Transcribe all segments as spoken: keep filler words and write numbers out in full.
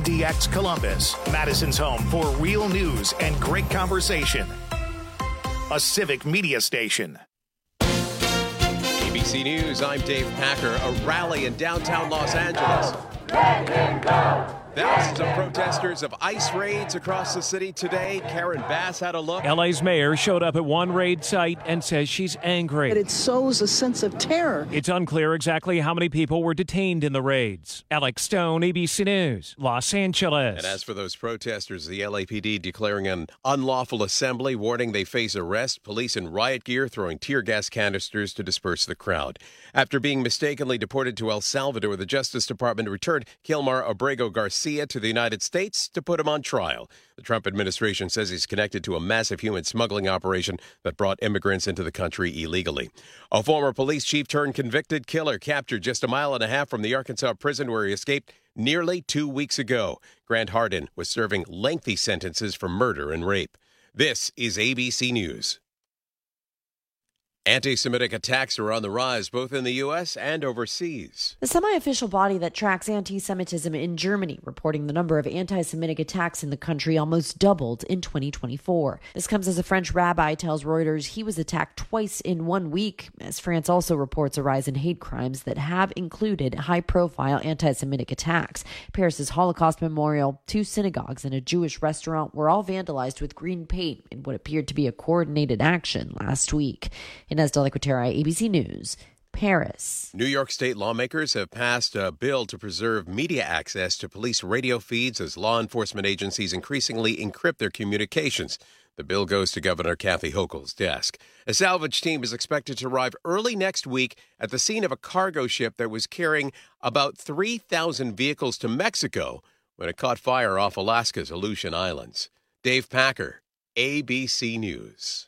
D X Columbus, Madison's home for real news and great conversation. A Civic Media station. A B C News, I'm Dave Packer. A rally in downtown Los Angeles. Let him go! Thousands of protesters of ICE raids across the city today. Karen Bass had a look. L A's mayor showed up at one raid site and says she's angry. It sows a sense of terror. It's unclear exactly how many people were detained in the raids. Alex Stone, A B C News, Los Angeles. And as for those protesters, the L A P D declaring an unlawful assembly, warning they face arrest, police in riot gear throwing tear gas canisters to disperse the crowd. After being mistakenly deported to El Salvador, the Justice Department returned Kilmar Abrego Garcia to the United States to put him on trial. The Trump administration says he's connected to a massive human smuggling operation that brought immigrants into the country illegally. A former police chief turned convicted killer captured just a mile and a half from the Arkansas prison where he escaped nearly two weeks ago. Grant Hardin was serving lengthy sentences for murder and rape. This is A B C News. Anti-Semitic attacks are on the rise, both in the U S and overseas. The semi-official body that tracks anti-Semitism in Germany reporting the number of anti-Semitic attacks in the country almost doubled in twenty twenty-four. This comes as a French rabbi tells Reuters he was attacked twice in one week, as France also reports a rise in hate crimes that have included high-profile anti-Semitic attacks. Paris's Holocaust Memorial, two synagogues, and a Jewish restaurant were all vandalized with green paint in what appeared to be a coordinated action last week. Inez de la Cuetara, A B C News, Paris. New York State lawmakers have passed a bill to preserve media access to police radio feeds as law enforcement agencies increasingly encrypt their communications. The bill goes to Governor Kathy Hochul's desk. A salvage team is expected to arrive early next week at the scene of a cargo ship that was carrying about three thousand vehicles to Mexico when it caught fire off Alaska's Aleutian Islands. Dave Packer, A B C News.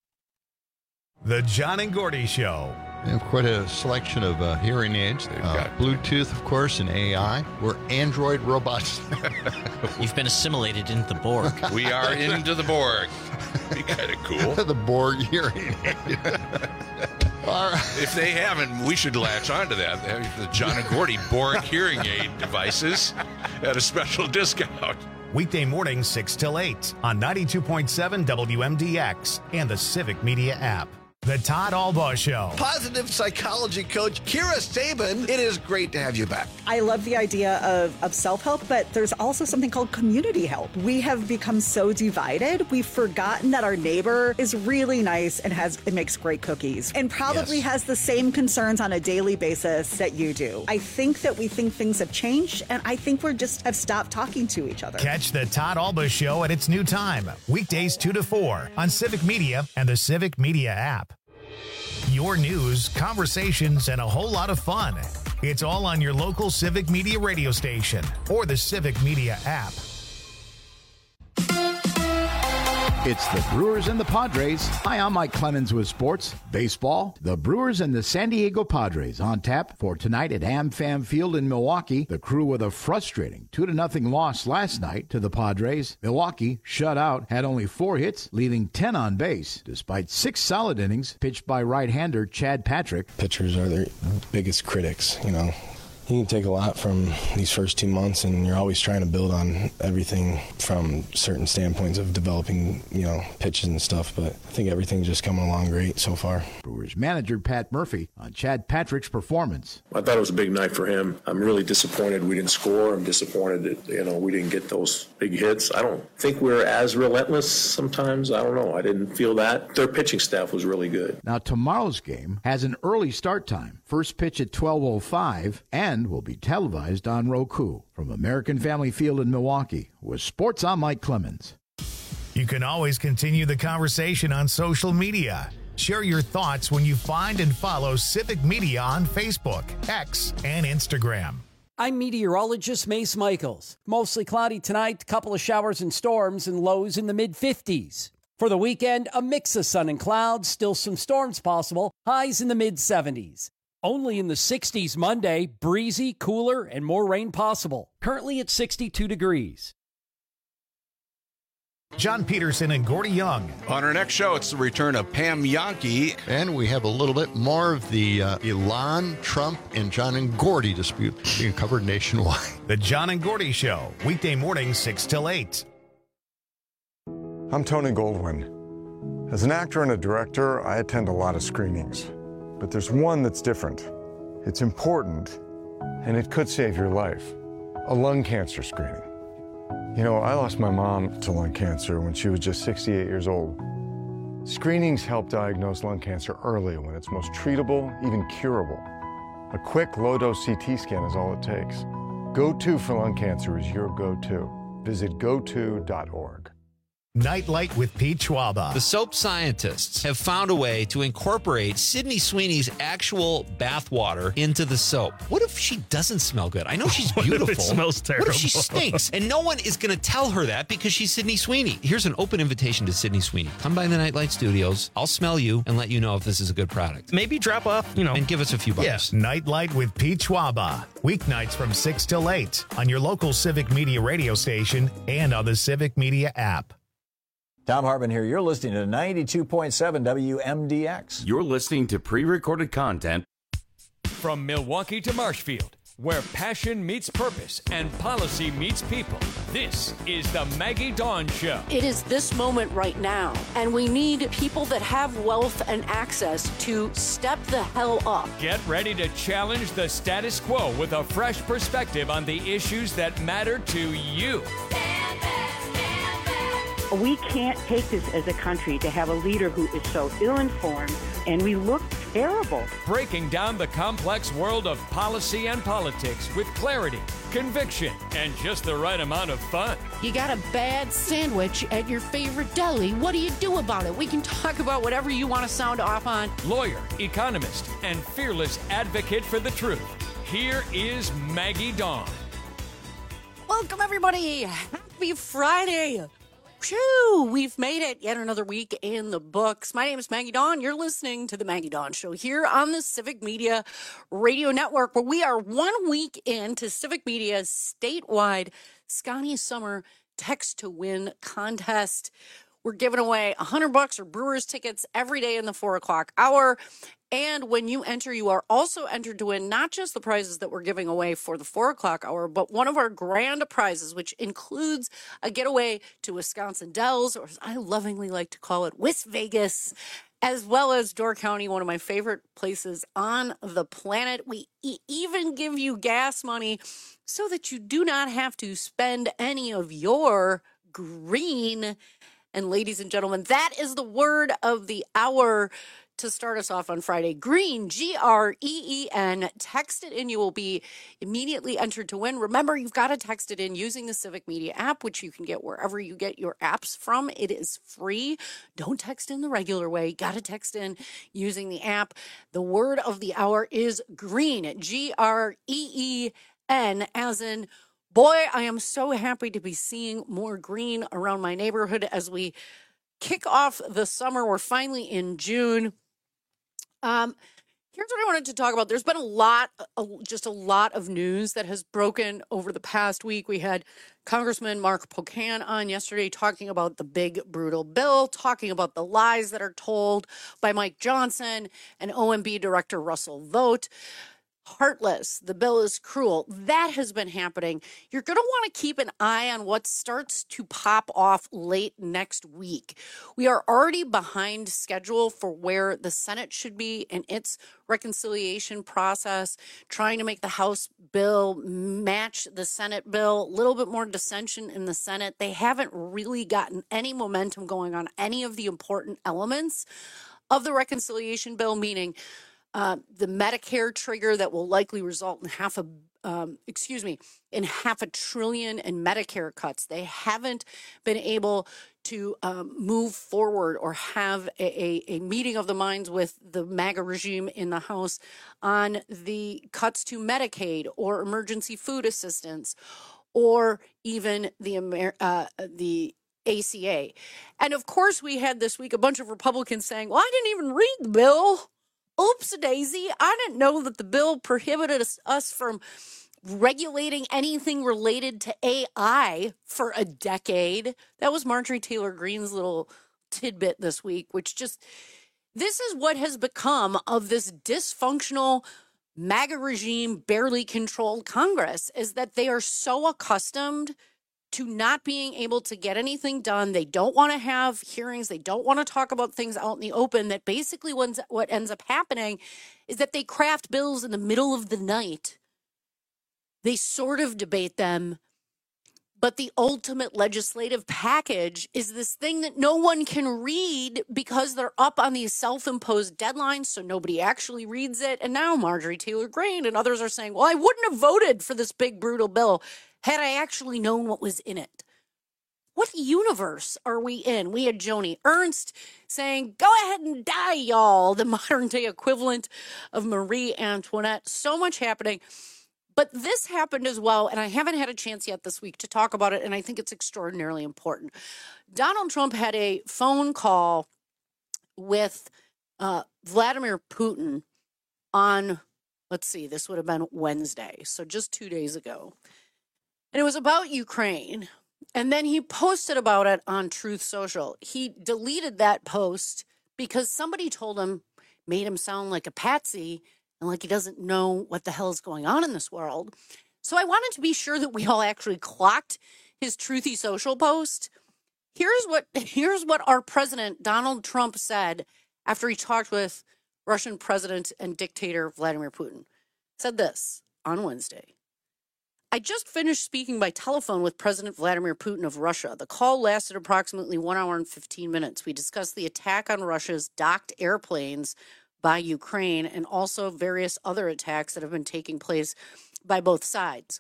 The John and Gordy Show. We have quite a selection of uh, hearing aids. Uh, Bluetooth, of course, and A I. We're Android robots. You've been assimilated into the Borg. We are into the Borg. Be kind of cool. The Borg hearing aid. All right. If they haven't, we should latch onto that. The John and Gordy Borg hearing aid devices at a special discount. Weekday mornings six till eight on ninety-two point seven W M D X and the Civic Media app. The Todd Albaugh Show. Positive psychology coach Kira Sabin, it is great to have you back. I love the idea of, of self-help, but there's also something called community help. We have become so divided, we've forgotten that our neighbor is really nice and has and makes great cookies and probably yes. has the same concerns on a daily basis that you do. I think that we think things have changed, and I think we just have stopped talking to each other. Catch the Todd Albaugh Show at its new time, weekdays two to four on Civic Media and the Civic Media app. Your news, conversations, and a whole lot of fun. It's all on your local Civic Media radio station or the Civic Media app. It's the Brewers and the Padres. Hi, I'm Mike Clemens with sports. Baseball, the Brewers and the San Diego Padres on tap for tonight at AmFam Field in Milwaukee. The Crew with a frustrating two to nothing loss last night to the Padres. Milwaukee, shut out, had only four hits, leaving ten on base, despite six solid innings pitched by right-hander Chad Patrick. Pitchers are their biggest critics, you know. You can take a lot from these first two months, and you're always trying to build on everything from certain standpoints of developing, you know, pitches and stuff. But I think everything's just coming along great so far. Brewers manager Pat Murphy on Chad Patrick's performance. I thought it was a big night for him. I'm really disappointed we didn't score. I'm disappointed that, you know, we didn't get those big hits. I don't think we're as relentless sometimes. I don't know. I didn't feel that. Their pitching staff was really good. Now, tomorrow's game has an early start time. First pitch at twelve oh five and will be televised on Roku. From American Family Field in Milwaukee, with sports, I'm Mike Clemens. You can always continue the conversation on social media. Share your thoughts when you find and follow Civic Media on Facebook, X, and Instagram. I'm meteorologist Mace Michaels. Mostly cloudy tonight, couple of showers and storms, and lows in the mid fifties. For the weekend, a mix of sun and clouds, still some storms possible, highs in the mid seventies. Only in the sixties Monday, breezy, cooler, and more rain possible. Currently at sixty-two degrees. John Peterson and Gordy Young. On our next show, it's the return of Pam Yonke. And we have a little bit more of the uh, Elon, Trump, and John and Gordy dispute being covered nationwide. The John and Gordy Show, weekday mornings six till eight. I'm Tony Goldwyn. As an actor and a director, I attend a lot of screenings. But there's one that's different. It's important, and it could save your life. A lung cancer screening. You know, I lost my mom to lung cancer when she was just sixty-eight years old. Screenings help diagnose lung cancer early when it's most treatable, even curable. A quick, low-dose C T scan is all it takes. Go To for lung cancer is your go-to. Visit go to dot org. Nightlight with Pete Schwaba. The soap scientists have found a way to incorporate Sydney Sweeney's actual bathwater into the soap. What if she doesn't smell good? I know she's beautiful. What if it smells terrible? What if she stinks? And no one is going to tell her that because she's Sydney Sweeney. Here's an open invitation to Sydney Sweeney. Come by the Nightlight Studios. I'll smell you and let you know if this is a good product. Maybe drop off, you know. And give us a few bucks. Yeah. Nightlight with Pete Schwaba. Weeknights from six till eight on your local Civic Media radio station and on the Civic Media app. Tom Hartman here. You're listening to ninety-two point seven W M D X. You're listening to pre-recorded content. From Milwaukee to Marshfield, where passion meets purpose and policy meets people, this is the Maggie Dawn Show. It is this moment right now, and we need people that have wealth and access to step the hell up. Get ready to challenge the status quo with a fresh perspective on the issues that matter to you. We can't take this as a country to have a leader who is so ill-informed, and we look terrible. Breaking down the complex world of policy and politics with clarity, conviction, and just the right amount of fun. You got a bad sandwich at your favorite deli. What do you do about it? We can talk about whatever you want to sound off on. Lawyer, economist, and fearless advocate for the truth. Here is Maggie Dawn. Welcome, everybody. Happy Friday. Phew, we've made it. Yet another week in the books. My name is Maggie Dawn. You're listening to the Maggie Dawn Show here on the Civic Media Radio Network, where we are one week into Civic Media's statewide Scotty Summer Text to Win contest. We're giving away one hundred bucks or Brewers tickets every day in the four o'clock hour. And when you enter, you are also entered to win not just the prizes that we're giving away for the four o'clock hour, but one of our grand prizes, which includes a getaway to Wisconsin Dells, or as I lovingly like to call it, West Vegas, as well as Door County, one of my favorite places on the planet. We e- even give you gas money so that you do not have to spend any of your green. And ladies and gentlemen, that is the word of the hour to start us off on Friday. Green, G R E E N. Text it in. You will be immediately entered to win. Remember, you've got to text it in using the Civic Media app, which you can get wherever you get your apps from. It is free. Don't text in the regular way. You got to text in using the app. The word of the hour is green, G R E E N, as in boy, I am so happy to be seeing more green around my neighborhood as we kick off the summer. We're finally in June. Um, here's what I wanted to talk about. There's been a lot, a, just a lot of news that has broken over the past week. We had Congressman Mark Pocan on yesterday talking about the big, brutal bill, talking about the lies that are told by Mike Johnson and O M B Director Russell Vought. Heartless. The bill is cruel. That has been happening. You're going to want to keep an eye on what starts to pop off late next week. We are already behind schedule for where the Senate should be in its reconciliation process, trying to make the House bill match the Senate bill. A little bit more dissension in the Senate. They haven't really gotten any momentum going on any of the important elements of the reconciliation bill, meaning Uh, the Medicare trigger that will likely result in half a, um, excuse me, in half a trillion in Medicare cuts. They haven't been able to um, move forward or have a, a, a meeting of the minds with the MAGA regime in the House on the cuts to Medicaid or emergency food assistance or even the Amer- uh, the A C A. And of course, we had this week a bunch of Republicans saying, well, I didn't even read the bill. Oops, daisy. I didn't know that the bill prohibited us, us from regulating anything related to A I for a decade. That was Marjorie Taylor Greene's little tidbit this week, which just, this is what has become of this dysfunctional MAGA regime, barely controlled Congress, is that they are so accustomed to not being able to get anything done. They don't want to have hearings. They don't want to talk about things out in the open, that basically what ends up happening is that they craft bills in the middle of the night. They sort of debate them, but the ultimate legislative package is this thing that no one can read because they're up on these self-imposed deadlines, so nobody actually reads it. And now Marjorie Taylor Greene and others are saying, well, I wouldn't have voted for this big, brutal bill had I actually known what was in it. What universe are we in? We had Joni Ernst saying, go ahead and die, y'all, the modern-day equivalent of Marie Antoinette. So much happening. But this happened as well, and I haven't had a chance yet this week to talk about it, and I think it's extraordinarily important. Donald Trump had a phone call with uh, Vladimir Putin on, let's see, this would have been Wednesday, so just two days ago. And it was about Ukraine, and then he posted about it on Truth Social. He deleted that post because somebody told him, made him sound like a patsy, and like he doesn't know what the hell is going on in this world. So I wanted to be sure that we all actually clocked his Truthy Social post. Here's what here's what our president, Donald Trump, said after he talked with Russian President and dictator Vladimir Putin. Said this on Wednesday. I just finished speaking by telephone with President Vladimir Putin of Russia. The call lasted approximately one hour and fifteen minutes. We discussed the attack on Russia's docked airplanes by Ukraine, and also various other attacks that have been taking place by both sides.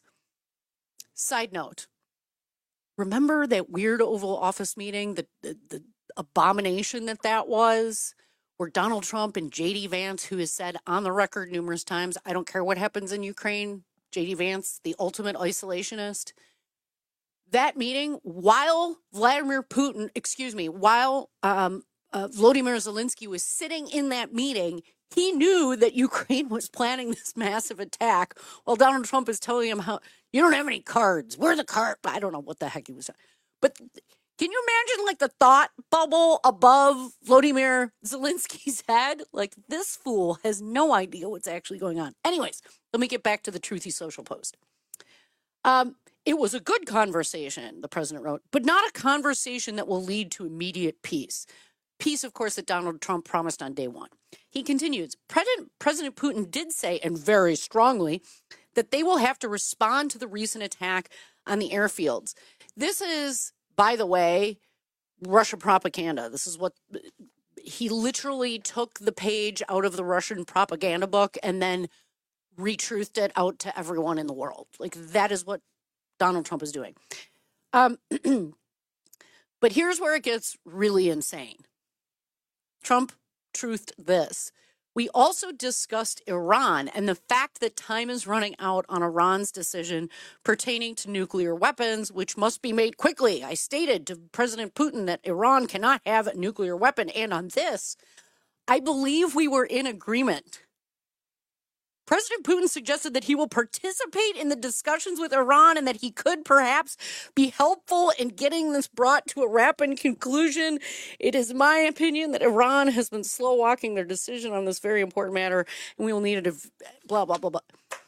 Side note, remember that weird Oval Office meeting, the, the, the abomination that that was, where Donald Trump and J D Vance, who has said on the record numerous times, I don't care what happens in Ukraine, J D Vance, the ultimate isolationist. That meeting, while Vladimir Putin, excuse me, while um, Uh, Volodymyr Zelensky was sitting in that meeting, he knew that Ukraine was planning this massive attack while Donald Trump is telling him how, you don't have any cards. Where are the cards? I don't know what the heck he was saying. But can you imagine like the thought bubble above Volodymyr Zelensky's head? Like, this fool has no idea what's actually going on. Anyways, let me get back to the Truthy Social post. Um, it was a good conversation, the president wrote, but not a conversation that will lead to immediate peace. Peace, of course, that Donald Trump promised on day one. He continues, President, President Putin did say, and very strongly, that they will have to respond to the recent attack on the airfields. This is, by the way, Russia propaganda. This is what he literally took the page out of the Russian propaganda book and then retruthed it out to everyone in the world. Like, that is what Donald Trump is doing. Um, but here's where it gets really insane. Trump truthed this. We also discussed Iran and the fact that time is running out on Iran's decision pertaining to nuclear weapons, which must be made quickly. I stated to President Putin that Iran cannot have a nuclear weapon. And on this, I believe we were in agreement. President Putin suggested that he will participate in the discussions with Iran and that he could perhaps be helpful in getting this brought to a rapid conclusion. It is my opinion that Iran has been slow walking their decision on this very important matter, and we will need it to blah, blah, blah, blah.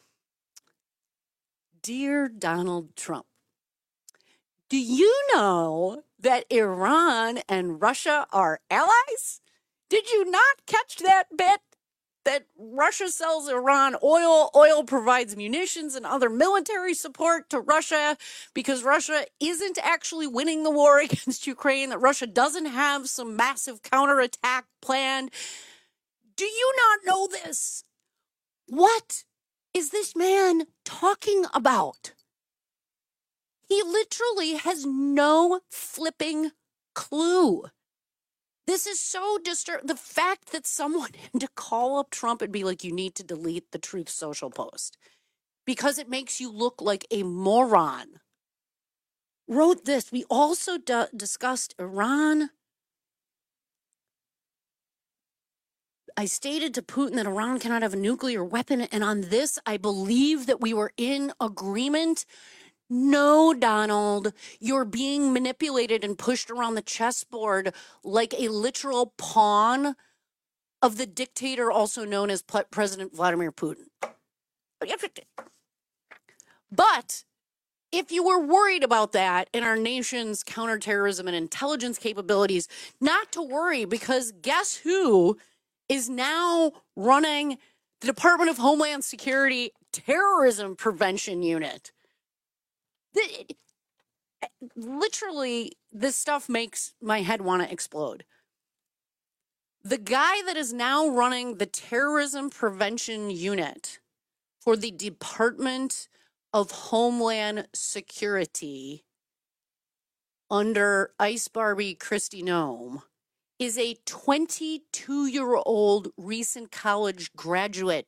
Dear Donald Trump, do you know that Iran and Russia are allies? Did you not catch that bit? That Russia sells Iran oil, oil provides munitions and other military support to Russia because Russia isn't actually winning the war against Ukraine, that Russia doesn't have some massive counterattack planned. Do you not know this? What is this man talking about? He literally has no flipping clue. This is so disturbing. The fact that someone had to call up Trump and be like, you need to delete the Truth Social post because it makes you look like a moron. Wrote this. We also d- discussed Iran. I stated to Putin that Iran cannot have a nuclear weapon. And on this, I believe that we were in agreement. No, Donald, you're being manipulated and pushed around the chessboard like a literal pawn of the dictator, also known as President Vladimir Putin. But if you were worried about that in our nation's counterterrorism and intelligence capabilities, not to worry, because guess who is now running the Department of Homeland Security Terrorism Prevention Unit? The, literally, this stuff makes my head want to explode. The guy that is now running the Terrorism Prevention Unit for the Department of Homeland Security under Ice Barbie Kristi Noem is a twenty-two-year-old recent college graduate.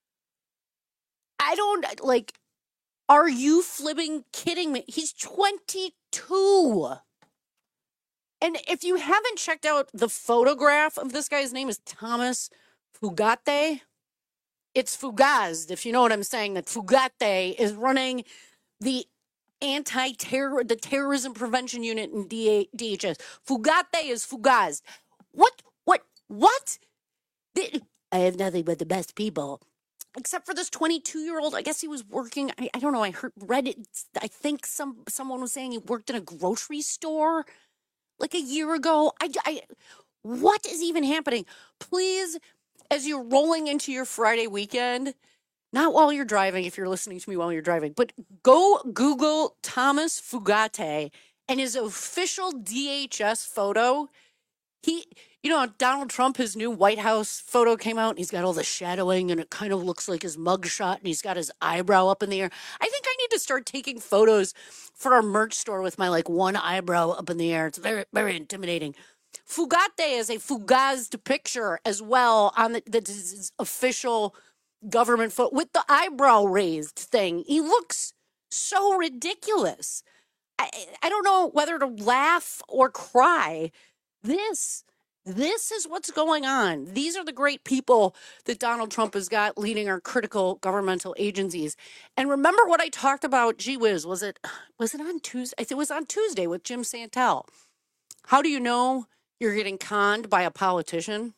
I don't, like, are you flipping kidding me? He's twenty-two. And if you haven't checked out the photograph of this guy's name is Thomas Fugate. It's Fugazed, if you know what I'm saying, that Fugate is running the anti-terror, the terrorism prevention unit in D H S. Fugate is Fugazed. What, what, what? I have nothing but the best people. Except for this twenty-two-year-old, I guess he was working, I, I don't know, I heard, read it, I think some someone was saying he worked in a grocery store like a year ago. I, I, what is even happening? Please, as you're rolling into your Friday weekend, not while you're driving, if you're listening to me while you're driving, but go Google Thomas Fugate and his official D H S photo. He, you know, Donald Trump, his new White House photo came out, and he's got all the shadowing, and it kind of looks like his mugshot, and he's got his eyebrow up in the air. I think I need to start taking photos for our merch store with my, like, one eyebrow up in the air. It's very, very intimidating. Fugate is a fugazed picture as well on the, the his official government photo with the eyebrow raised thing. He looks so ridiculous. I, I don't know whether to laugh or cry. This, this is what's going on. These are the great people that Donald Trump has got leading our critical governmental agencies. And remember what I talked about, gee whiz, was it, was it on Tuesday? I think it was on Tuesday with Jim Santel. How do you know you're getting conned by a politician?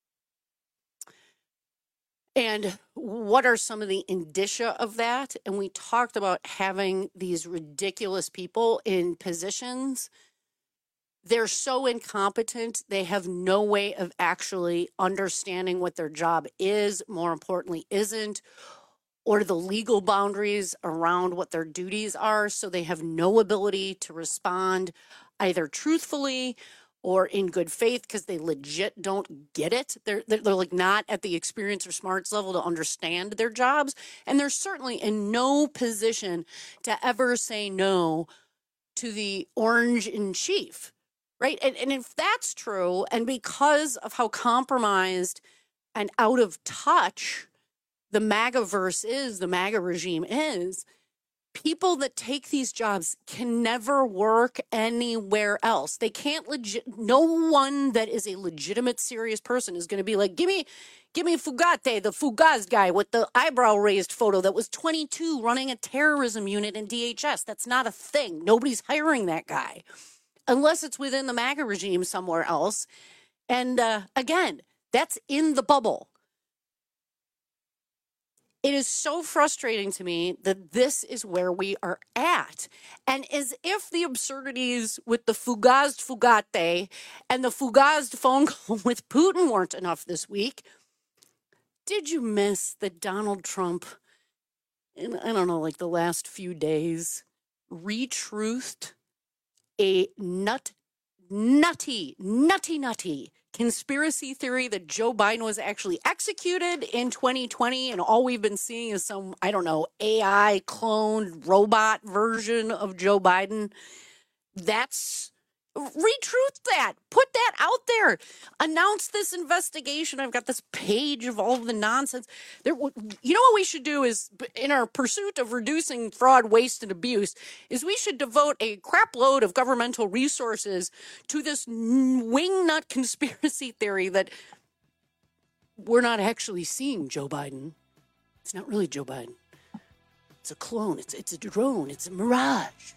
And what are some of the indicia of that? And we talked about having these ridiculous people in positions. They're so incompetent, they have no way of actually understanding what their job is, more importantly, isn't, or the legal boundaries around what their duties are. So they have no ability to respond either truthfully or in good faith because they legit don't get it. They're, they're, they're like not at the experience or smarts level to understand their jobs. And they're certainly in no position to ever say no to the orange in chief. Right. And, and if that's true, and because of how compromised and out of touch the MAGA-verse is, the MAGA regime is, people that take these jobs can never work anywhere else. They can't legit. No one that is a legitimate, serious person is going to be like, give me, give me Fugate, the Fugaz guy with the eyebrow raised photo that was twenty-two running a terrorism unit in D H S. That's not a thing. Nobody's hiring that guy. Unless it's within the MAGA regime somewhere else. And uh, again, that's in the bubble. It is so frustrating to me that this is where we are at. And as if the absurdities with the Fugazed Fugate and the Fugazed phone call with Putin weren't enough this week, did you miss that Donald Trump, in, I don't know, like the last few days, retruthed a nut, nutty, nutty, nutty conspiracy theory that Joe Biden was actually executed in twenty twenty, and all we've been seeing is some, I don't know, A I cloned robot version of Joe Biden? That's, retruth that. Put that out there. Announce this investigation. I've got this page of all of the nonsense. There, you know what we should do is, in our pursuit of reducing fraud, waste, and abuse, is we should devote a crap load of governmental resources to this wingnut conspiracy theory that we're not actually seeing Joe Biden. It's not really Joe Biden. It's a clone. It's it's a drone. It's a mirage.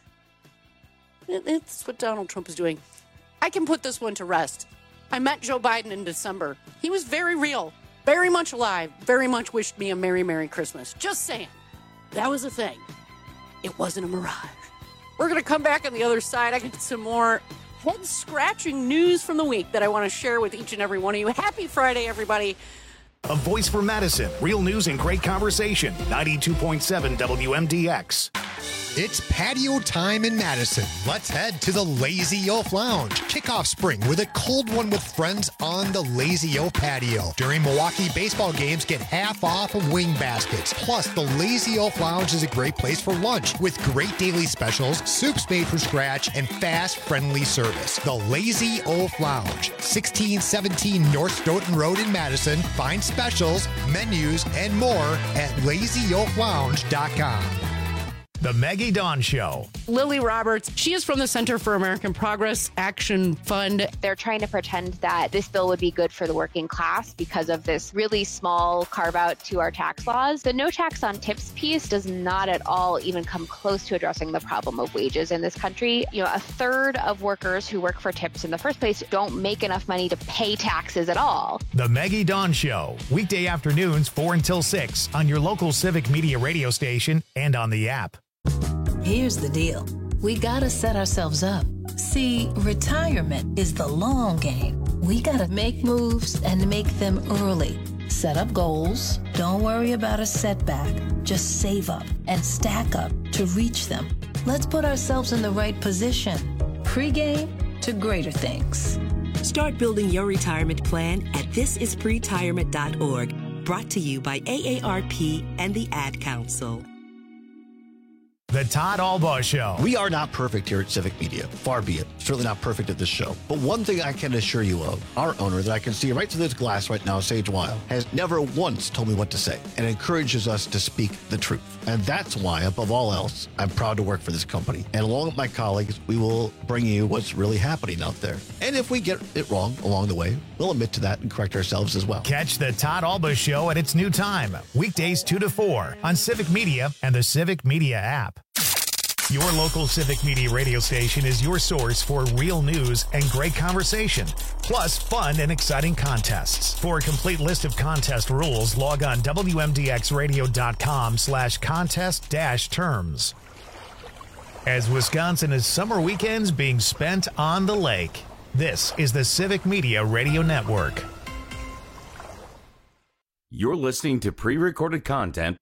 That's what Donald Trump is doing. I can put this one to rest. I met Joe Biden in December. He was very real, very much alive, very much wished me a Merry, Merry Christmas. Just saying. That was a thing. It wasn't a mirage. We're going to come back on the other side. I got some more head-scratching news from the week that I want to share with each and every one of you. Happy Friday, everybody. A voice for Madison. Real news and great conversation. ninety-two point seven W M D X. It's patio time in Madison. Let's head to the Lazy Oaf Lounge. Kick off spring with a cold one with friends on the Lazy Oaf patio. During Milwaukee baseball games, get half off of wing baskets. Plus, the Lazy Oaf Lounge is a great place for lunch with great daily specials, soups made from scratch, and fast, friendly service. The Lazy Oaf Lounge, sixteen seventeen North Stoughton Road in Madison. Find specials, menus, and more at lazy oaf lounge dot com. The Maggie Dawn Show. Lily Roberts, she is from the Center for American Progress Action Fund. They're trying to pretend that this bill would be good for the working class because of this really small carve out to our tax laws. The no tax on tips piece does not at all even come close to addressing the problem of wages in this country. You know, a third of workers who work for tips in the first place don't make enough money to pay taxes at all. The Maggie Dawn Show. Weekday afternoons, four until six on your local Civic Media radio station and on the app. Here's the deal. We gotta set ourselves up. See, retirement is the long game. We gotta make moves and make them early. Set up goals. Don't worry about a setback. Just save up and stack up to reach them. Let's put ourselves in the right position. Pre-game to greater things. Start building your retirement plan at this is pretirement dot org. Brought to you by A A R P and the Ad Council. The Todd Albaugh Show. We are not perfect here at Civic Media. Far be it. Certainly not perfect at this show. But one thing I can assure you of, our owner that I can see right through this glass right now, Sage Weil, has never once told me what to say and encourages us to speak the truth. And that's why, above all else, I'm proud to work for this company. And along with my colleagues, we will bring you what's really happening out there. And if we get it wrong along the way, we'll admit to that and correct ourselves as well. Catch the Todd Albaugh Show at its new time, weekdays two to four on Civic Media and the Civic Media app. Your local Civic Media radio station is your source for real news and great conversation, plus fun and exciting contests. For a complete list of contest rules, log on W M D X radio dot com slash contest dash terms. As Wisconsin is summer weekends being spent on the lake, this is the Civic Media Radio Network. You're listening to pre-recorded content.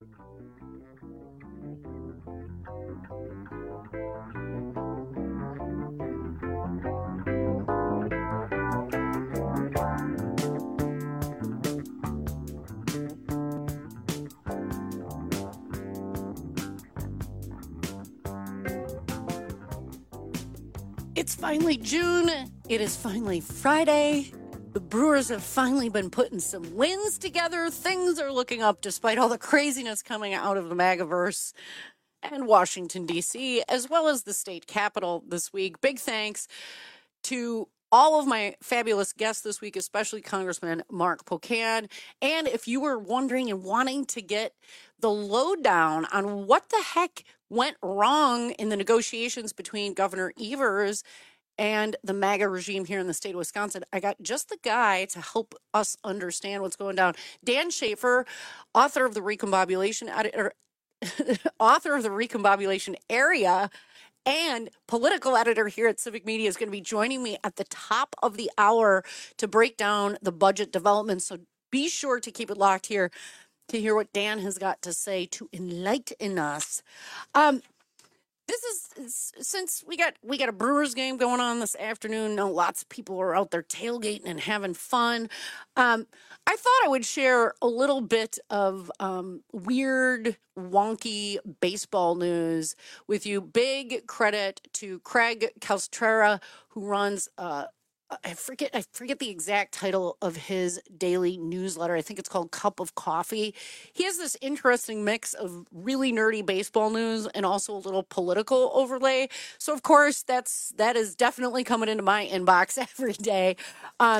It's finally June. It is finally Friday. The Brewers have finally been putting some wins together. Things are looking up despite all the craziness coming out of the MAGAverse and Washington, D C, as well as the state capitol this week. Big thanks to all of my fabulous guests this week, especially Congressman Mark Pocan. And if you were wondering and wanting to get the lowdown on what the heck went wrong in the negotiations between Governor Evers and the MAGA regime here in the state of Wisconsin, I got just the guy to help us understand what's going down. Dan Schaefer, author of the Recombobulation editor, author of the Recombobulation Area, and political editor here at Civic Media, is going to be joining me at the top of the hour to break down the budget developments. So be sure to keep it locked here to hear what Dan has got to say to enlighten us. Um, this is, since we got we got a Brewers game going on this afternoon. Know lots of people are out there tailgating and having fun. Um, I thought I would share a little bit of um, weird, wonky baseball news with you. Big credit to Craig Calstrera, who runs uh, I forget I forget the exact title of his daily newsletter. I think it's called Cup of Coffee. He has this interesting mix of really nerdy baseball news and also a little political overlay. So of course that's that is definitely coming into my inbox every day. Um,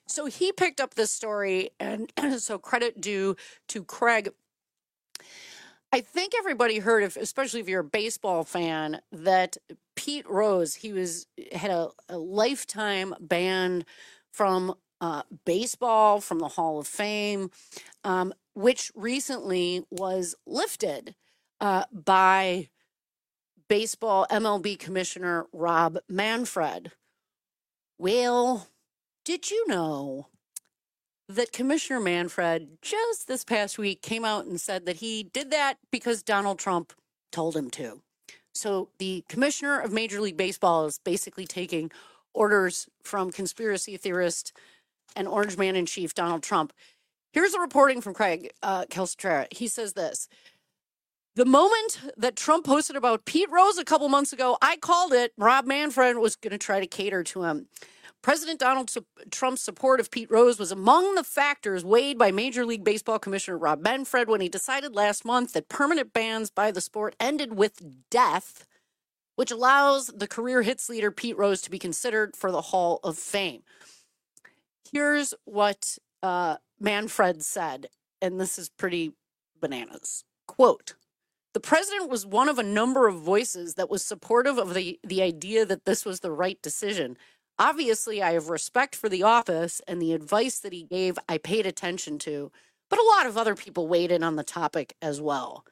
So he picked up this story, and so credit due to Craig. I think everybody heard, if, especially if you're a baseball fan, that Pete Rose, he was had a, a lifetime ban from uh, baseball, from the Hall of Fame, um, which recently was lifted uh, by baseball M L B Commissioner Rob Manfred. Well, did you know that Commissioner Manfred just this past week came out and said that he did that because Donald Trump told him to? So the commissioner of Major League Baseball is basically taking orders from conspiracy theorist and Orange Man in Chief Donald Trump. Here's a reporting from Craig uh, Calcaterra. He says this: the moment that Trump posted about Pete Rose a couple months ago, I called it. Rob Manfred was going to try to cater to him. President Donald Trump's support of Pete Rose was among the factors weighed by Major League Baseball Commissioner Rob Manfred when he decided last month that permanent bans by the sport ended with death, which allows the career hits leader Pete Rose to be considered for the Hall of Fame. Here's what uh, Manfred said, and this is pretty bananas. Quote, the president was one of a number of voices that was supportive of the, the idea that this was the right decision. Obviously, I have respect for the office, and the advice that he gave I paid attention to, but a lot of other people weighed in on the topic as well.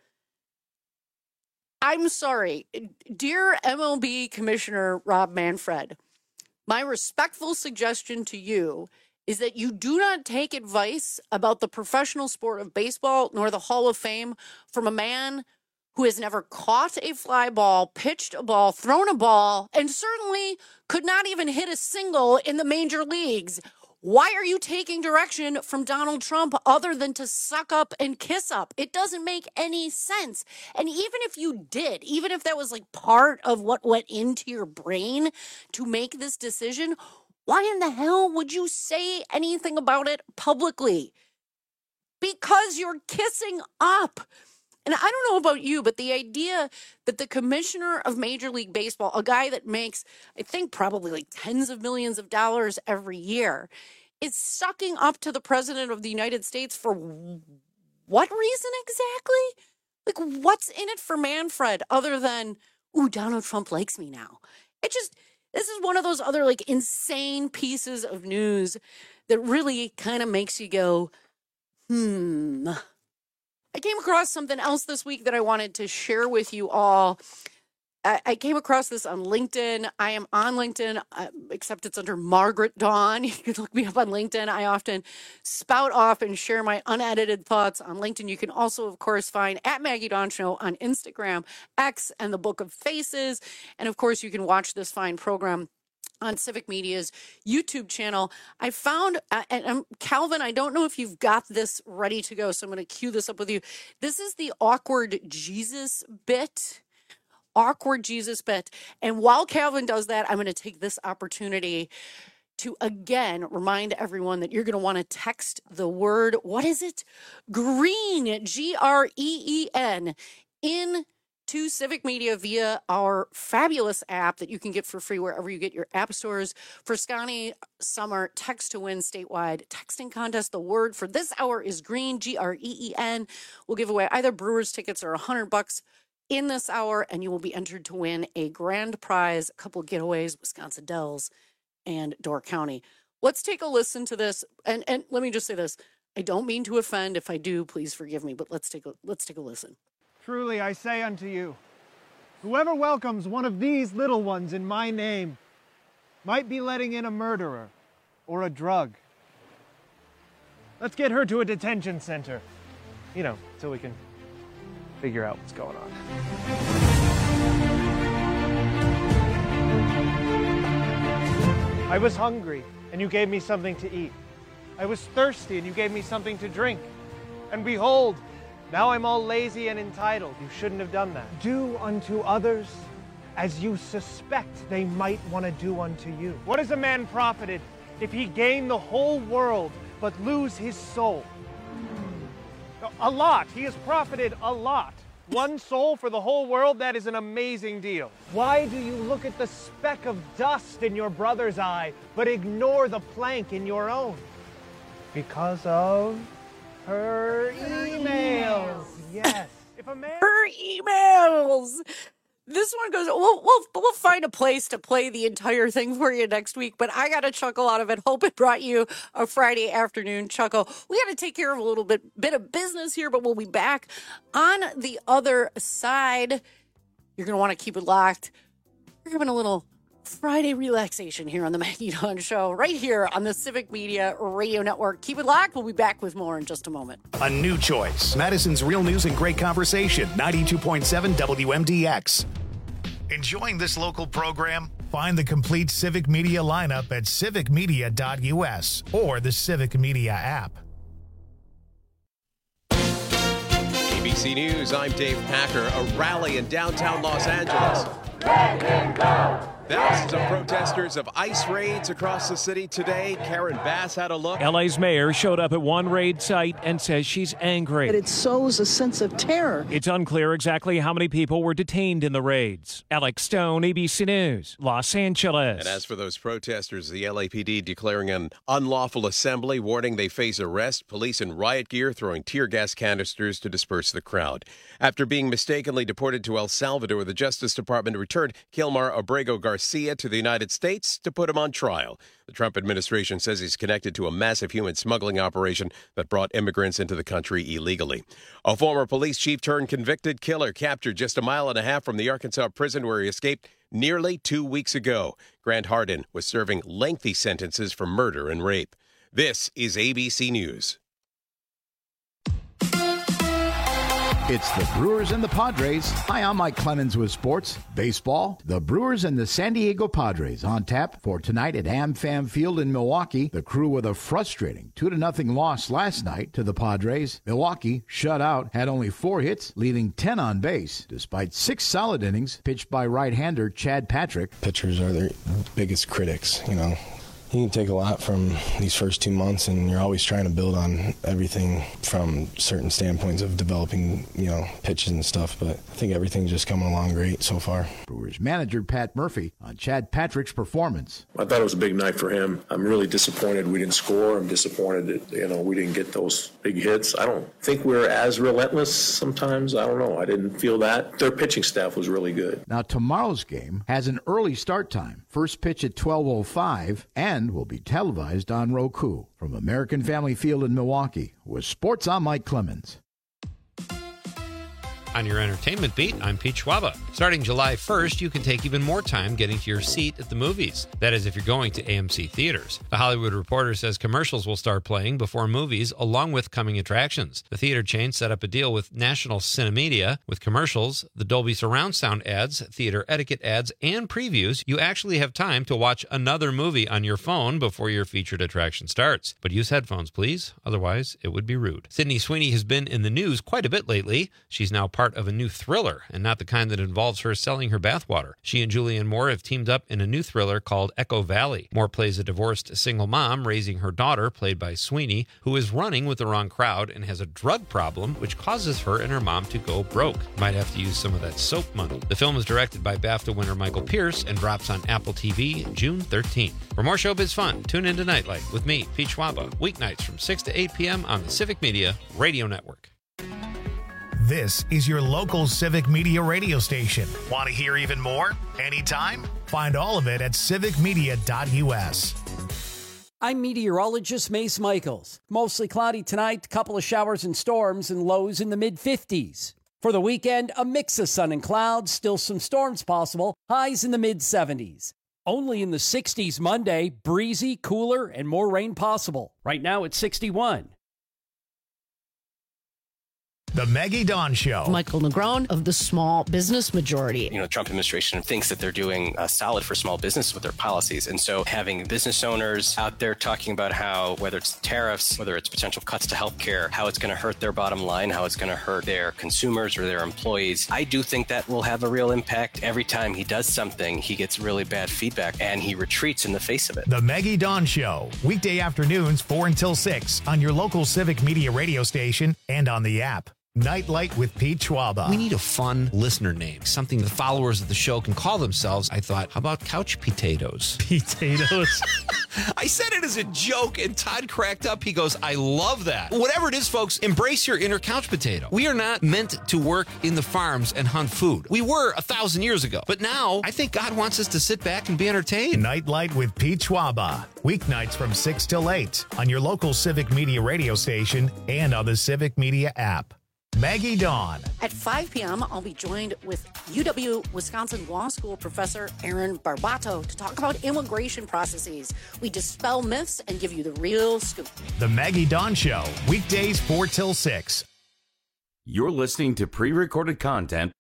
I'm sorry, dear M L B Commissioner Rob Manfred, my respectful suggestion to you is that you do not take advice about the professional sport of baseball nor the Hall of Fame from a man who has never caught a fly ball, pitched a ball, thrown a ball, and certainly could not even hit a single in the major leagues. Why are you taking direction from Donald Trump other than to suck up and kiss up? It doesn't make any sense. And even if you did, even if that was like part of what went into your brain to make this decision, why in the hell would you say anything about it publicly? Because you're kissing up. And I don't know about you, but the idea that the commissioner of Major League Baseball, a guy that makes, I think, probably like tens of millions of dollars every year, is sucking up to the president of the United States for what reason exactly? Like, what's in it for Manfred other than, ooh, Donald Trump likes me now? It just, this is one of those other like insane pieces of news that really kind of makes you go, hmm. I came across something else this week that I wanted to share with you all. I, I came across this on LinkedIn. I am on LinkedIn, uh, except it's under Margaret Dawn. You can look me up on LinkedIn. I often spout off and share my unedited thoughts on LinkedIn. You can also, of course, find at Maggie Dawn Show on Instagram, X, and the Book of Faces. And, of course, you can watch this fine program on Civic Media's YouTube channel. I found, uh, and um, Calvin, I don't know if you've got this ready to go, so I'm going to cue this up with you. This is the Awkward Jesus bit. Awkward Jesus bit. And while Calvin does that, I'm going to take this opportunity to again remind everyone that you're going to want to text the word, what is it? Green, G R E E N, in to Civic Media via our fabulous app that you can get for free wherever you get your app stores. For Scotty Summer Text to Win statewide texting contest, the word for this hour is green, G R E E N. We'll give away either Brewers tickets or one hundred bucks in this hour, and you will be entered to win a grand prize, a couple of getaways, Wisconsin Dells and Door County. Let's take a listen to this. And, and let me just say this. I don't mean to offend. If I do, please forgive me, but let's take a, let's take a listen. Truly I say unto you, whoever welcomes one of these little ones in my name might be letting in a murderer or a drug. Let's get her to a detention center, you know, so we can figure out what's going on. I was hungry, and you gave me something to eat. I was thirsty, and you gave me something to drink. And behold, now I'm all lazy and entitled. You shouldn't have done that. Do unto others as you suspect they might want to do unto you. What is a man profited if he gain the whole world but lose his soul? A lot. He has profited a lot. One soul for the whole world, that is an amazing deal. Why do you look at the speck of dust in your brother's eye, but ignore the plank in your own? Because of her emails. Yes. If a man... Her emails. This one goes, we'll, we'll, we'll find a place to play the entire thing for you next week, but I got a chuckle out of it. Hope it brought you a Friday afternoon chuckle. We got to take care of a little bit, bit of business here, but we'll be back on the other side. You're going to want to keep it locked. We're having a little Friday relaxation here on the Maggie Dawn Show, right here on the Civic Media Radio Network. Keep it locked. We'll be back with more in just a moment. A new choice. Madison's Real News and Great Conversation, ninety-two point seven W M D X. Enjoying this local program? Find the complete Civic Media lineup at civic media dot U S or the Civic Media app. A B C News, I'm Dave Packer. A rally in downtown Los Angeles. Let him go! Thousands of protesters of ICE raids across the city today. Karen Bass had a look. L A's mayor showed up at one raid site and says she's angry. It sows a sense of terror. It's unclear exactly how many people were detained in the raids. Alex Stone, A B C News, Los Angeles. And as for those protesters, the L A P D declaring an unlawful assembly, warning they face arrest, police in riot gear throwing tear gas canisters to disperse the crowd. After being mistakenly deported to El Salvador, the Justice Department returned Kilmar Abrego Garcia to the United States to put him on trial. The Trump administration says he's connected to a massive human smuggling operation that brought immigrants into the country illegally. A former police chief turned convicted killer captured just a mile and a half from the Arkansas prison where he escaped nearly two weeks ago. Grant Hardin was serving lengthy sentences for murder and rape. This is A B C News. It's the Brewers and the Padres. Hi, I'm Mike Clemens with sports, baseball. The Brewers and the San Diego Padres on tap for tonight at AmFam Field in Milwaukee. The Crew with a frustrating two to nothing loss last night to the Padres. Milwaukee, shut out, had only four hits, leaving ten on base, despite six solid innings pitched by right-hander Chad Patrick. Pitchers are their biggest critics, you know. You can take a lot from these first two months, and you're always trying to build on everything from certain standpoints of developing, you know, pitches and stuff. But I think everything's just coming along great so far. Brewers manager Pat Murphy on Chad Patrick's performance. I thought it was a big night for him. I'm really disappointed we didn't score. I'm disappointed that, you know, we didn't get those big hits. I don't think we're as relentless sometimes. I don't know. I didn't feel that. Their pitching staff was really good. Now, tomorrow's game has an early start time. First pitch at twelve oh five and will be televised on Roku. From American Family Field in Milwaukee, with sports, I'm Mike Clemens. On your entertainment beat, I'm Pete Schwaba. Starting July first, you can take even more time getting to your seat at the movies. That is, if you're going to A M C theaters. The Hollywood Reporter says commercials will start playing before movies, along with coming attractions. The theater chain set up a deal with National Cinemedia. With commercials, the Dolby Surround Sound ads, theater etiquette ads, and previews, you actually have time to watch another movie on your phone before your featured attraction starts. But use headphones, please. Otherwise, it would be rude. Sydney Sweeney has been in the news quite a bit lately. She's now part of a new thriller, and not the kind that involves her selling her bathwater. She and Julianne Moore have teamed up in a new thriller called Echo Valley. Moore plays a divorced single mom raising her daughter, played by Sweeney, who is running with the wrong crowd and has a drug problem, which causes her and her mom to go broke. Might have to use some of that soap money. The film is directed by BAFTA winner Michael Pierce and drops on Apple T V June thirteenth. For more showbiz fun, tune into Nightlight with me, Pete Schwaba, weeknights from six to eight p.m. on the Civic Media Radio Network. This is your local Civic Media radio station. Want to hear even more? Anytime? Find all of it at civic media dot U S. I'm meteorologist Mace Michaels. Mostly cloudy tonight, couple of showers and storms, and lows in the mid fifties. For the weekend, a mix of sun and clouds, still some storms possible, highs in the mid seventies. Only in the sixties Monday, breezy, cooler, and more rain possible. Right now it's sixty-one. The Maggie Dawn Show. Michael Negron of the Small Business Majority. You know, Trump administration thinks that they're doing uh, solid for small business with their policies. And so having business owners out there talking about how, whether it's tariffs, whether it's potential cuts to healthcare, how it's going to hurt their bottom line, how it's going to hurt their consumers or their employees, I do think that will have a real impact. Every time he does something, he gets really bad feedback and he retreats in the face of it. The Maggie Dawn Show. Weekday afternoons, four until six on your local Civic Media radio station and on the app. Nightlight with Pete Schwaba. We need a fun listener name, something the followers of the show can call themselves. I thought, how about couch potatoes? Potatoes. I said it as a joke, and Todd cracked up. He goes, I love that. Whatever it is, folks, embrace your inner couch potato. We are not meant to work in the farms and hunt food. We were a thousand years ago. But now, I think God wants us to sit back and be entertained. Nightlight with Pete Schwaba. Weeknights from six till eight on your local Civic Media radio station and on the Civic Media app. Maggie Dawn. At five p.m., I'll be joined with U W-Wisconsin Law School professor Aaron Barbato to talk about immigration processes. We dispel myths and give you the real scoop. The Maggie Dawn Show, weekdays four till six. You're listening to pre-recorded content.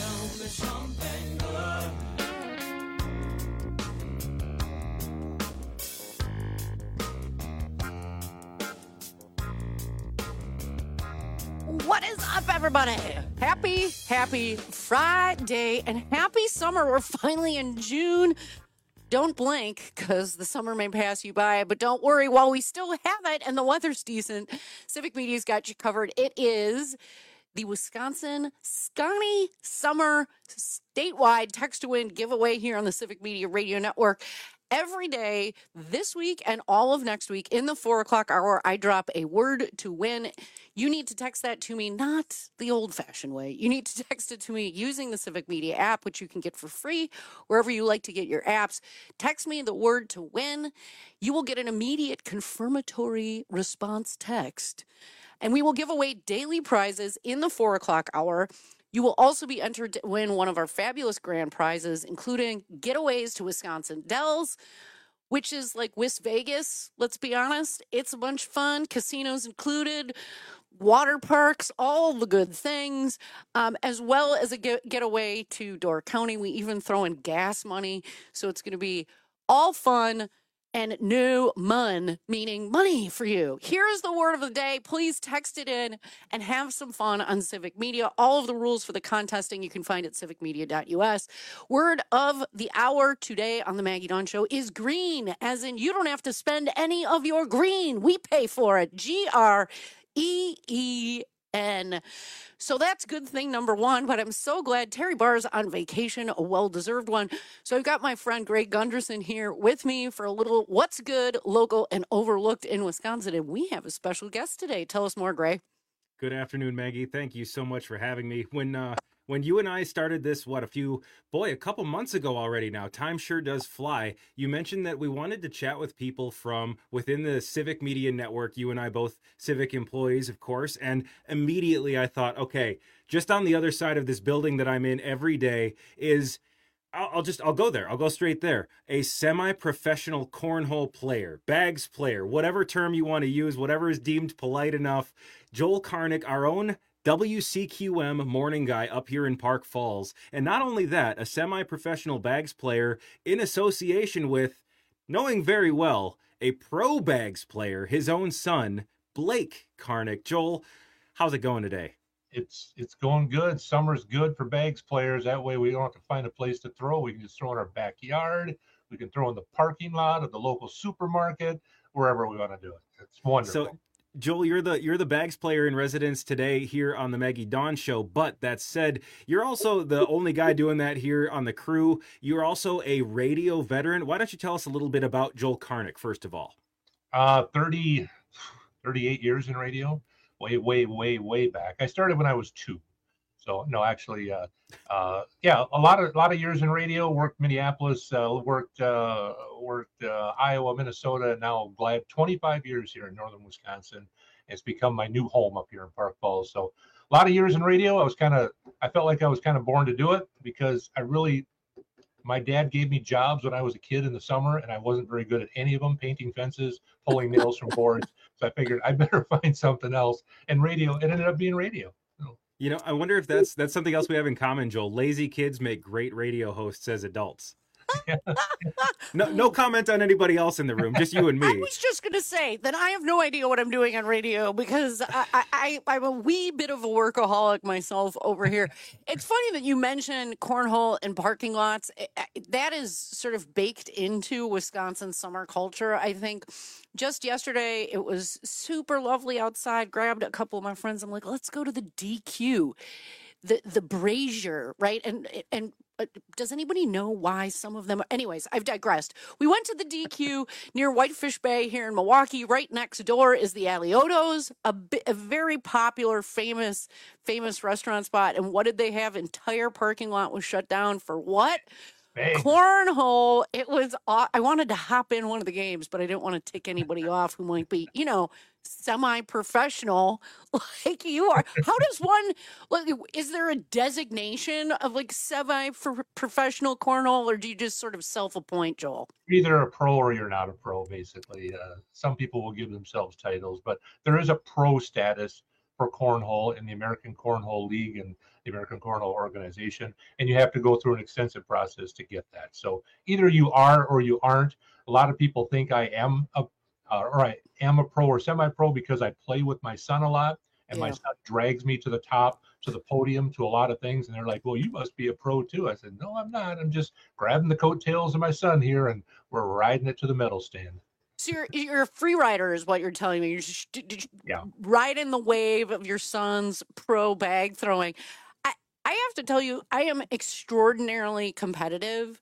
What is up, everybody? Happy, happy Friday and happy summer. We're finally in June. Don't blink because the summer may pass you by, but don't worry while we still have it and the weather's decent. Civic Media's got you covered. It is the Wisconsin Scotty Summer statewide text to win giveaway here on the Civic Media Radio Network. Every day this week and all of next week in the four o'clock hour, I drop a word to win. You need to text that to me, not the old-fashioned way. You need to text it to me using the Civic Media app, which you can get for free wherever you like to get your apps. Text me the word to win. You will get an immediate confirmatory response text. And we will give away daily prizes in the four o'clock hour. You will also be entered to win one of our fabulous grand prizes, including getaways to Wisconsin Dells, which is like West Vegas, let's be honest. It's a bunch of fun, casinos included, water parks, all the good things, um, as well as a get- getaway to Door County. We even throw in gas money, so it's going to be all fun and no mun, meaning money for you. Here is the word of the day. Please text it in and have some fun on Civic Media. All of the rules for the contesting you can find at civic media dot u s. Word of the hour today on the Maggie Dawn Show is green, as in you don't have to spend any of your green. We pay for it. G R E E N. So that's good thing number one, but I'm so glad Terry Barr's on vacation, a well-deserved one. So I've got my friend Greg Gunderson here with me for a little what's good, local, and overlooked in Wisconsin. And we have a special guest today. Tell us more, Greg. Good afternoon, Maggie. Thank you so much for having me. When uh, when you and I started this, what, a few, boy, a couple months ago already now, time sure does fly. You mentioned that we wanted to chat with people from within the Civic Media Network, you and I both Civic employees, of course, and immediately I thought, okay, just on the other side of this building that I'm in every day is, I'll, I'll just, I'll go there. I'll go straight there. A semi-professional cornhole player, bags player, whatever term you want to use, whatever is deemed polite enough. Joel Karnick, our own W C Q M morning guy up here in Park Falls. And not only that, a semi-professional bags player in association with, knowing very well, a pro bags player, his own son, Blake Karnick. Joel, how's it going today? It's it's going good. Summer's good for bags players. That way we don't have to find a place to throw. We can just throw in our backyard. We can throw in the parking lot of the local supermarket, wherever we want to do it. It's wonderful. So, Joel, you're the you're the bags player in residence today here on the Maggie Dawn Show. But that said, you're also the only guy doing that here on the crew. You're also a radio veteran. Why don't you tell us a little bit about Joel Karnick, first of all? Uh, thirty, thirty-eight years in radio. Way, way, way, way back. I started when I was two. So no, actually, uh, uh, yeah, a lot of a lot of years in radio. Worked Minneapolis, uh, worked uh, worked uh, Iowa, Minnesota, and now glad twenty-five years here in northern Wisconsin. It's become my new home up here in Park Falls. So a lot of years in radio. I was kind of, I felt like I was kind of born to do it because I really, my dad gave me jobs when I was a kid in the summer, and I wasn't very good at any of them, painting fences, pulling nails from boards. So I figured I better find something else. And radio, it ended up being radio. So. You know, I wonder if that's that's something else we have in common, Joel. Lazy kids make great radio hosts as adults. no, no comment on anybody else in the room, just you and me. I was just going to say that I have no idea what I'm doing on radio because I, I, I, I'm a wee bit of a workaholic myself over here. It's funny that you mentioned cornhole and parking lots. That is sort of baked into Wisconsin summer culture. I think just yesterday it was super lovely outside. Grabbed a couple of my friends. I'm like, let's go to the D Q, the the Brazier, right? And and. Uh, does anybody know why some of them? Anyways, I've digressed. We went to the D Q near Whitefish Bay here in Milwaukee. Right next door is the Aliotos, a, bi- a very popular, famous, famous restaurant spot. And what did they have? Entire parking lot was shut down for what? Hey. Cornhole. It was. Aw- I wanted to hop in one of the games, but I didn't want to tick anybody off who might be, you know, semi-professional like you are. How does one, like, is there a designation of like semi-professional cornhole, or do you just sort of self-appoint, Joel? You're either a pro or you're not a pro, basically. Uh, some people will give themselves titles, but there is a pro status for cornhole in the American Cornhole League and the American Cornhole Organization, and you have to go through an extensive process to get that. So either you are or you aren't. A lot of people think I am a Uh, or I am a pro or semi-pro because I play with my son a lot, and yeah. my son drags me to the top, to the podium, to a lot of things. And they're like, well, you must be a pro too. I said, no, I'm not. I'm just grabbing the coattails of my son here, and we're riding it to the medal stand. So you're, you're a free rider is what you're telling me. You're just yeah. riding the wave of your son's pro bag throwing. I, I have to tell you, I am extraordinarily competitive.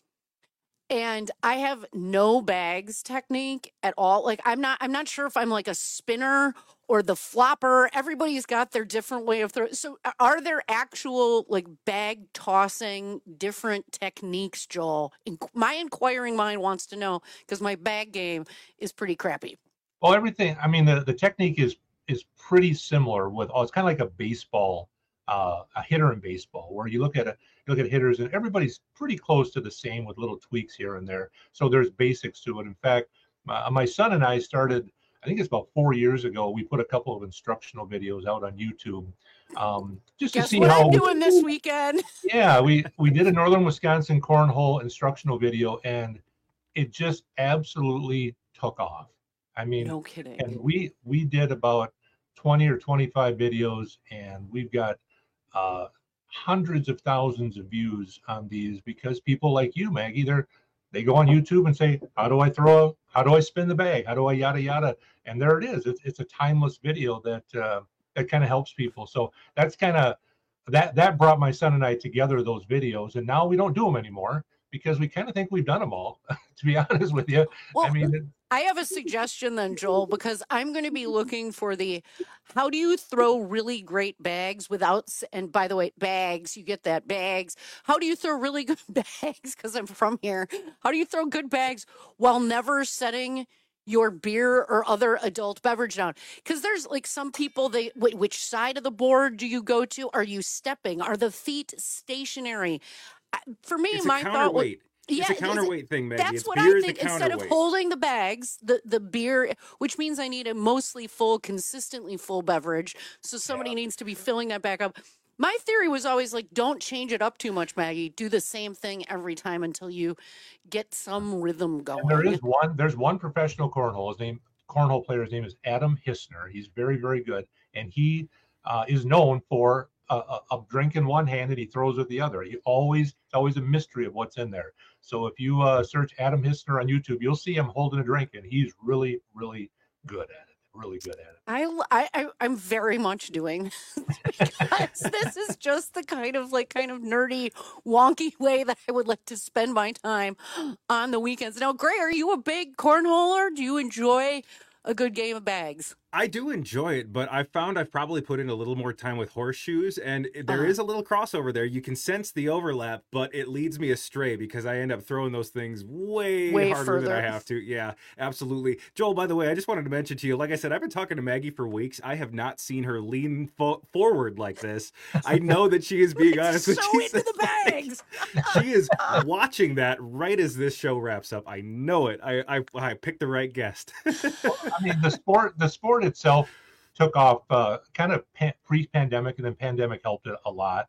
And I have no bags technique at all. Like I'm not, I'm not sure if I'm like a spinner or the flopper. Everybody's got their different way of throwing. So are there actual like bag tossing different techniques, Joel? In- my inquiring mind wants to know because my bag game is pretty crappy. Well, everything, I mean, the, the technique is, is pretty similar with, oh, it's kind of like a baseball, uh, a hitter in baseball, where you look at it, look at hitters and everybody's pretty close to the same with little tweaks here and there. So there's basics to it. In fact, my, my son and I started, I think it's about four years ago, we put a couple of instructional videos out on YouTube. Um, just Guess to see what how I'm doing this weekend. Yeah, we, we did a Northern Wisconsin cornhole instructional video, and it just absolutely took off. I mean, no kidding. And we, we did about twenty or twenty-five videos, and we've got, uh, hundreds of thousands of views on these because people like you, Maggie, they're they go on YouTube and say, how do I throw, how do I spin the bag? How do I yada, yada? And there it is. It's, it's a timeless video that, uh, that kind of helps people. So that's kind of, that, that brought my son and I together, those videos. And now we don't do them anymore because we kind of think we've done them all, to be honest with you. Well, I mean, I have a suggestion then, Joel, because I'm going to be looking for the, how do you throw really great bags without, and by the way, bags, you get that, bags. How do you throw really good bags? Because I'm from here. How do you throw good bags while never setting your beer or other adult beverage down? Because there's like some people, they, which side of the board do you go to? Are you stepping? Are the feet stationary? For me, it's my a thought was, It's yeah, a counterweight thing, Maggie. That's it's what beer I think. Instead of holding the bags, the, the beer, which means I need a mostly full, consistently full beverage. So somebody yeah. needs to be filling that back up. My theory was always like, don't change it up too much, Maggie. Do the same thing every time until you get some rhythm going. And there is one, there's one professional cornhole. His name, cornhole player's name is Adam Hissner. He's very, very good. And he uh, is known for a, a, a drink in one hand and he throws with the other. He always, it's always a mystery of what's in there. So if you uh, search Adam Hissner on YouTube, you'll see him holding a drink, and he's really, really good at it. Really good at it. I, I, I'm very much doing because this is just the kind of like kind of nerdy, wonky way that I would like to spend my time on the weekends. Now, Gray, are you a big cornholer? Do you enjoy a good game of bags? I do enjoy it, but I found I've probably put in a little more time with horseshoes, and there uh-huh. is a little crossover there. You can sense the overlap, but it leads me astray because I end up throwing those things way, way harder further. than I have to. Yeah, absolutely. Joel, by the way, I just wanted to mention to you, like I said, I've been talking to Maggie for weeks. I have not seen her lean fo- forward like this. I know that she is being honest with so you. into the bags. She is watching that right as this show wraps up. I know it. I I, I picked the right guest. Well, I mean, the sport, the sport itself took off uh, kind of pan- pre-pandemic, and then pandemic helped it a lot.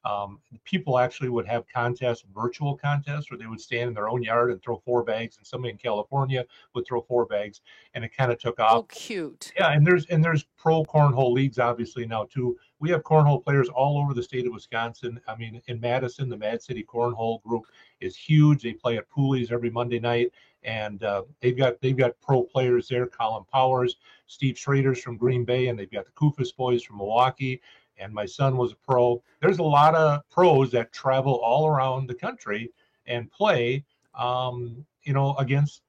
Um, people actually would have contests, virtual contests, where they would stand in their own yard and throw four bags, and somebody in California would throw four bags, and it kind of took off. Oh, cute. Yeah, and there's and there's pro cornhole leagues obviously now too. We have cornhole players all over the state of Wisconsin. I mean, in Madison, the Mad City Cornhole Group is huge. They play at Pooley's every Monday night, and uh, they've got they've got pro players there. Colin Powers, Steve Schrader's from Green Bay, and they've got the Kufis boys from Milwaukee. And my son was a pro. There's a lot of pros that travel all around the country and play, um, you know, against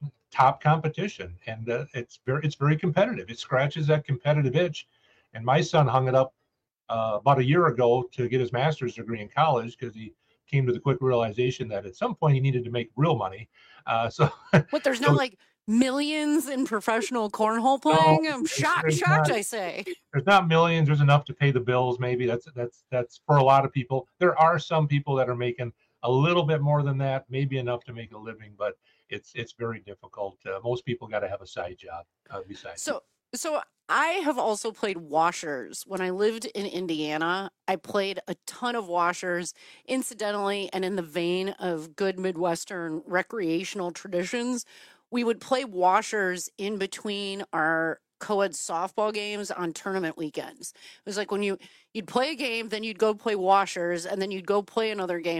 top competition, and uh, it's very it's very competitive. It scratches that competitive itch. And my son hung it up uh, about a year ago to get his master's degree in college because he came to the quick realization that at some point he needed to make real money. Uh, so, what there's so, not like millions in professional cornhole playing. No, I'm shocked, shocked. Not, I say there's not millions. There's enough to pay the bills. Maybe that's that's that's for a lot of people. There are some people that are making a little bit more than that, maybe enough to make a living, but it's it's very difficult. Uh, most people got to have a side job uh, besides. So. So I have also played washers. When I lived in Indiana, I played a ton of washers. Incidentally, and in the vein of good Midwestern recreational traditions, we would play washers in between our co-ed softball games on tournament weekends. It was like when you, you'd play a game, then you'd go play washers, and then you'd go play another game.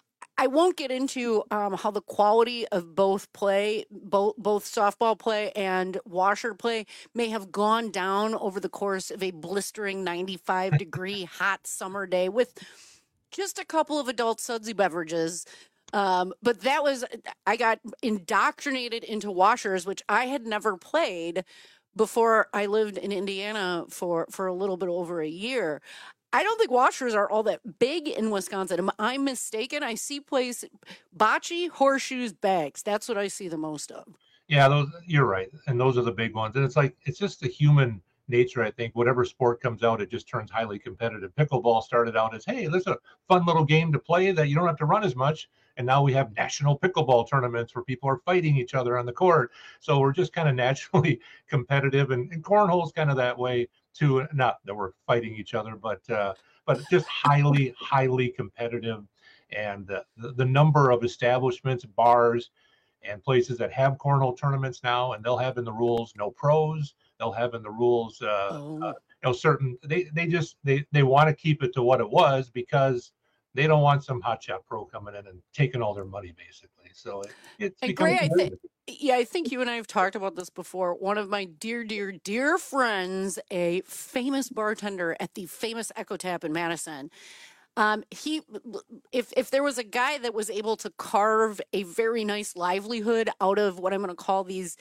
I won't get into um, how the quality of both play, both both softball play and washer play may have gone down over the course of a blistering ninety-five degree hot summer day with just a couple of adult sudsy beverages. Um, but that was, I got indoctrinated into washers, which I had never played before I lived in Indiana for, for a little bit over a year. I don't think washers are all that big in Wisconsin. Am I mistaken? I see place bocce, horseshoes, bags. That's what I see the most of. Yeah, those you're right. And those are the big ones. And it's like, it's just the human nature, I think. Whatever sport comes out, it just turns highly competitive. Pickleball started out as, hey, this is a fun little game to play that you don't have to run as much. And now we have national pickleball tournaments where people are fighting each other on the court. So we're just kind of naturally competitive. And, and cornhole is kind of that way too. Not that we're fighting each other, but uh, but just highly, highly competitive. And uh, the, the number of establishments, bars, and places that have cornhole tournaments now, and they'll have in the rules no pros. They'll have in the rules, uh, oh. uh, you know, certain. They they just they they want to keep it to what it was because they don't want some hotshot pro coming in and taking all their money, basically. So it, it's and Gray, I think, yeah, I think you and I have talked about this before. One of my dear, dear, dear friends, a famous bartender at the famous Echo Tap in Madison. Um, he, if if there was a guy that was able to carve a very nice livelihood out of what I'm going to call these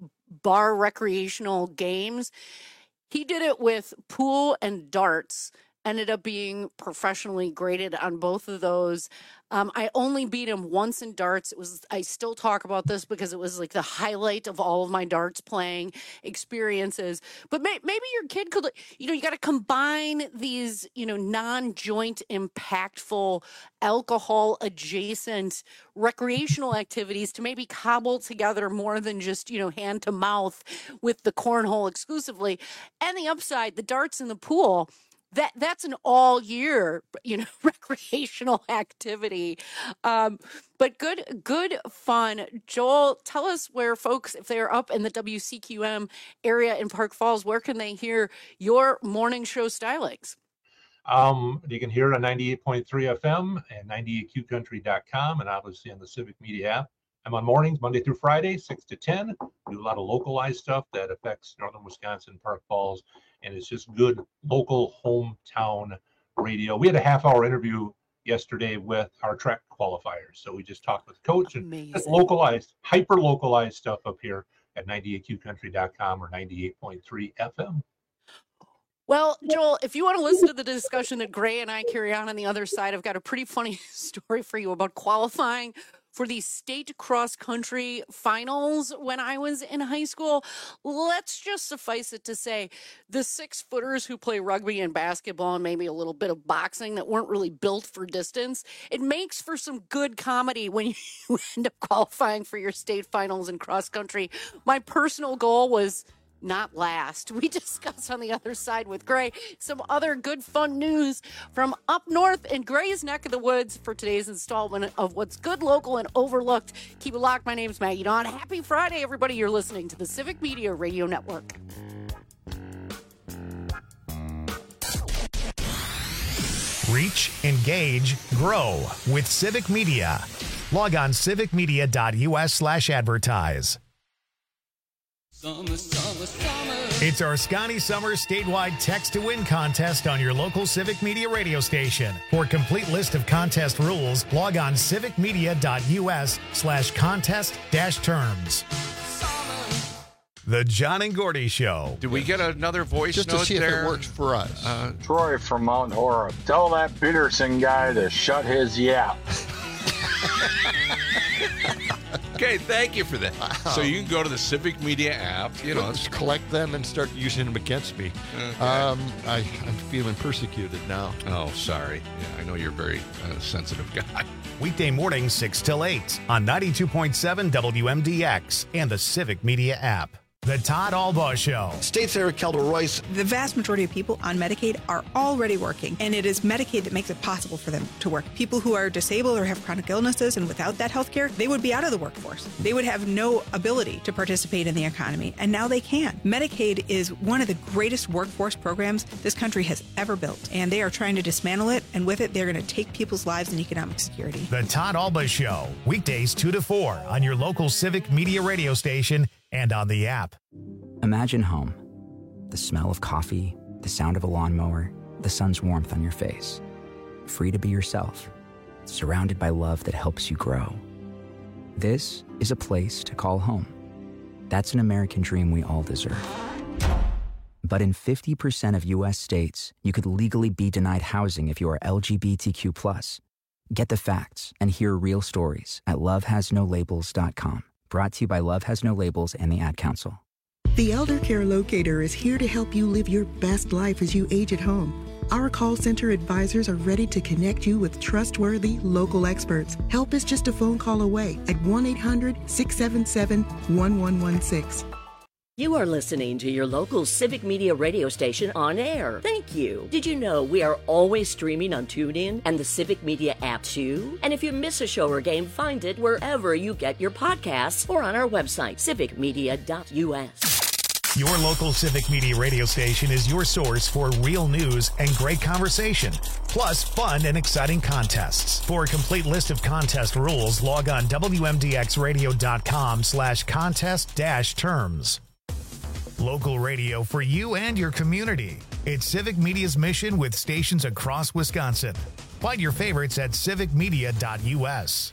bar recreational games, he did it with pool and darts. Ended up being professionally graded on both of those. Um, I only beat him once in darts. It was, I still talk about this because it was like the highlight of all of my darts playing experiences. But may, maybe your kid could, you know, you got to combine these, you know, non-joint impactful, alcohol adjacent recreational activities to maybe cobble together more than just, you know, hand to mouth with the cornhole exclusively. And the upside, the darts in the pool, That that's an all year, you know, recreational activity, um, but good, good fun. Joel, tell us where folks, if they are up in the W C Q M area in Park Falls, where can they hear your morning show stylings? Um, you can hear it on ninety-eight point three F M and ninety-eight Q country dot com, and obviously on the Civic Media app. I'm on mornings, Monday through Friday, six to ten. We do a lot of localized stuff that affects northern Wisconsin, Park Falls, and it's just good local hometown radio. We had a half hour interview yesterday with our track qualifiers. So we just talked with the coach and just localized, hyper localized stuff up here at ninety-eight Q country dot com or ninety-eight point three F M. Well, Joel, if you want to listen to the discussion that Gray and I carry on on the other side, I've got a pretty funny story for you about qualifying for the state cross-country finals when I was in high school. Let's just suffice it to say the six-footers who play rugby and basketball and maybe a little bit of boxing that weren't really built for distance, it makes for some good comedy when you end up qualifying for your state finals in cross-country. My personal goal was not last. We discuss on the other side with Gray some other good, fun news from up north in Gray's neck of the woods for today's installment of What's Good, Local, and Overlooked. Keep it locked. My name's Maggie Dawn. Happy Friday, everybody. You're listening to the Civic Media Radio Network. Reach, engage, grow with Civic Media. Log on civicmedia.us slash advertise. Summer, summer, summer. It's our Scotty Summer statewide text to win contest on your local Civic Media radio station. For a complete list of contest rules, log on civicmedia.us slash contest dash terms. The John and Gordy Show. Did we get another voice Just note to see there? if it works for us. Uh, Troy from Mount Horeb. Tell that Peterson guy to shut his yap. Okay, thank you for that. Wow. So you can go to the Civic Media app. You know, Let's collect them and start using them against me. Okay. Um, I, I'm feeling persecuted now. Oh, sorry. Yeah, I know you're a very uh, sensitive guy. Weekday mornings six till eight on ninety-two point seven W M D X and the Civic Media app. The Todd Albaugh Show. State Senator Kelda Royce. The vast majority of people on Medicaid are already working, and it is Medicaid that makes it possible for them to work. People who are disabled or have chronic illnesses, and without that health care, they would be out of the workforce. They would have no ability to participate in the economy, and now they can. Medicaid is one of the greatest workforce programs this country has ever built, and they are trying to dismantle it, and with it, they're going to take people's lives and economic security. The Todd Albaugh Show, weekdays two to four on your local Civic Media radio station and on the app. Imagine home. The smell of coffee, the sound of a lawnmower, the sun's warmth on your face. Free to be yourself, surrounded by love that helps you grow. This is a place to call home. That's an American dream we all deserve. But in fifty percent of U S states, you could legally be denied housing if you are L G B T Q plus. Get the facts and hear real stories at love has no labels dot com. Brought to you by Love Has No Labels and the Ad Council. The Elder Care Locator is here to help you live your best life as you age at home. Our call center advisors are ready to connect you with trustworthy local experts. Help is just a phone call away at one eight hundred, six seven seven, one one one six. You are listening to your local Civic Media radio station on air. Thank you. Did you know we are always streaming on TuneIn and the Civic Media app too? And if you miss a show or game, find it wherever you get your podcasts or on our website, civic media dot U S. Your local Civic Media radio station is your source for real news and great conversation, plus fun and exciting contests. For a complete list of contest rules, log on W M D X radio dot com slash contest dash terms. Local radio for you and your community. It's Civic Media's mission with stations across Wisconsin. Find your favorites at civic media dot U S.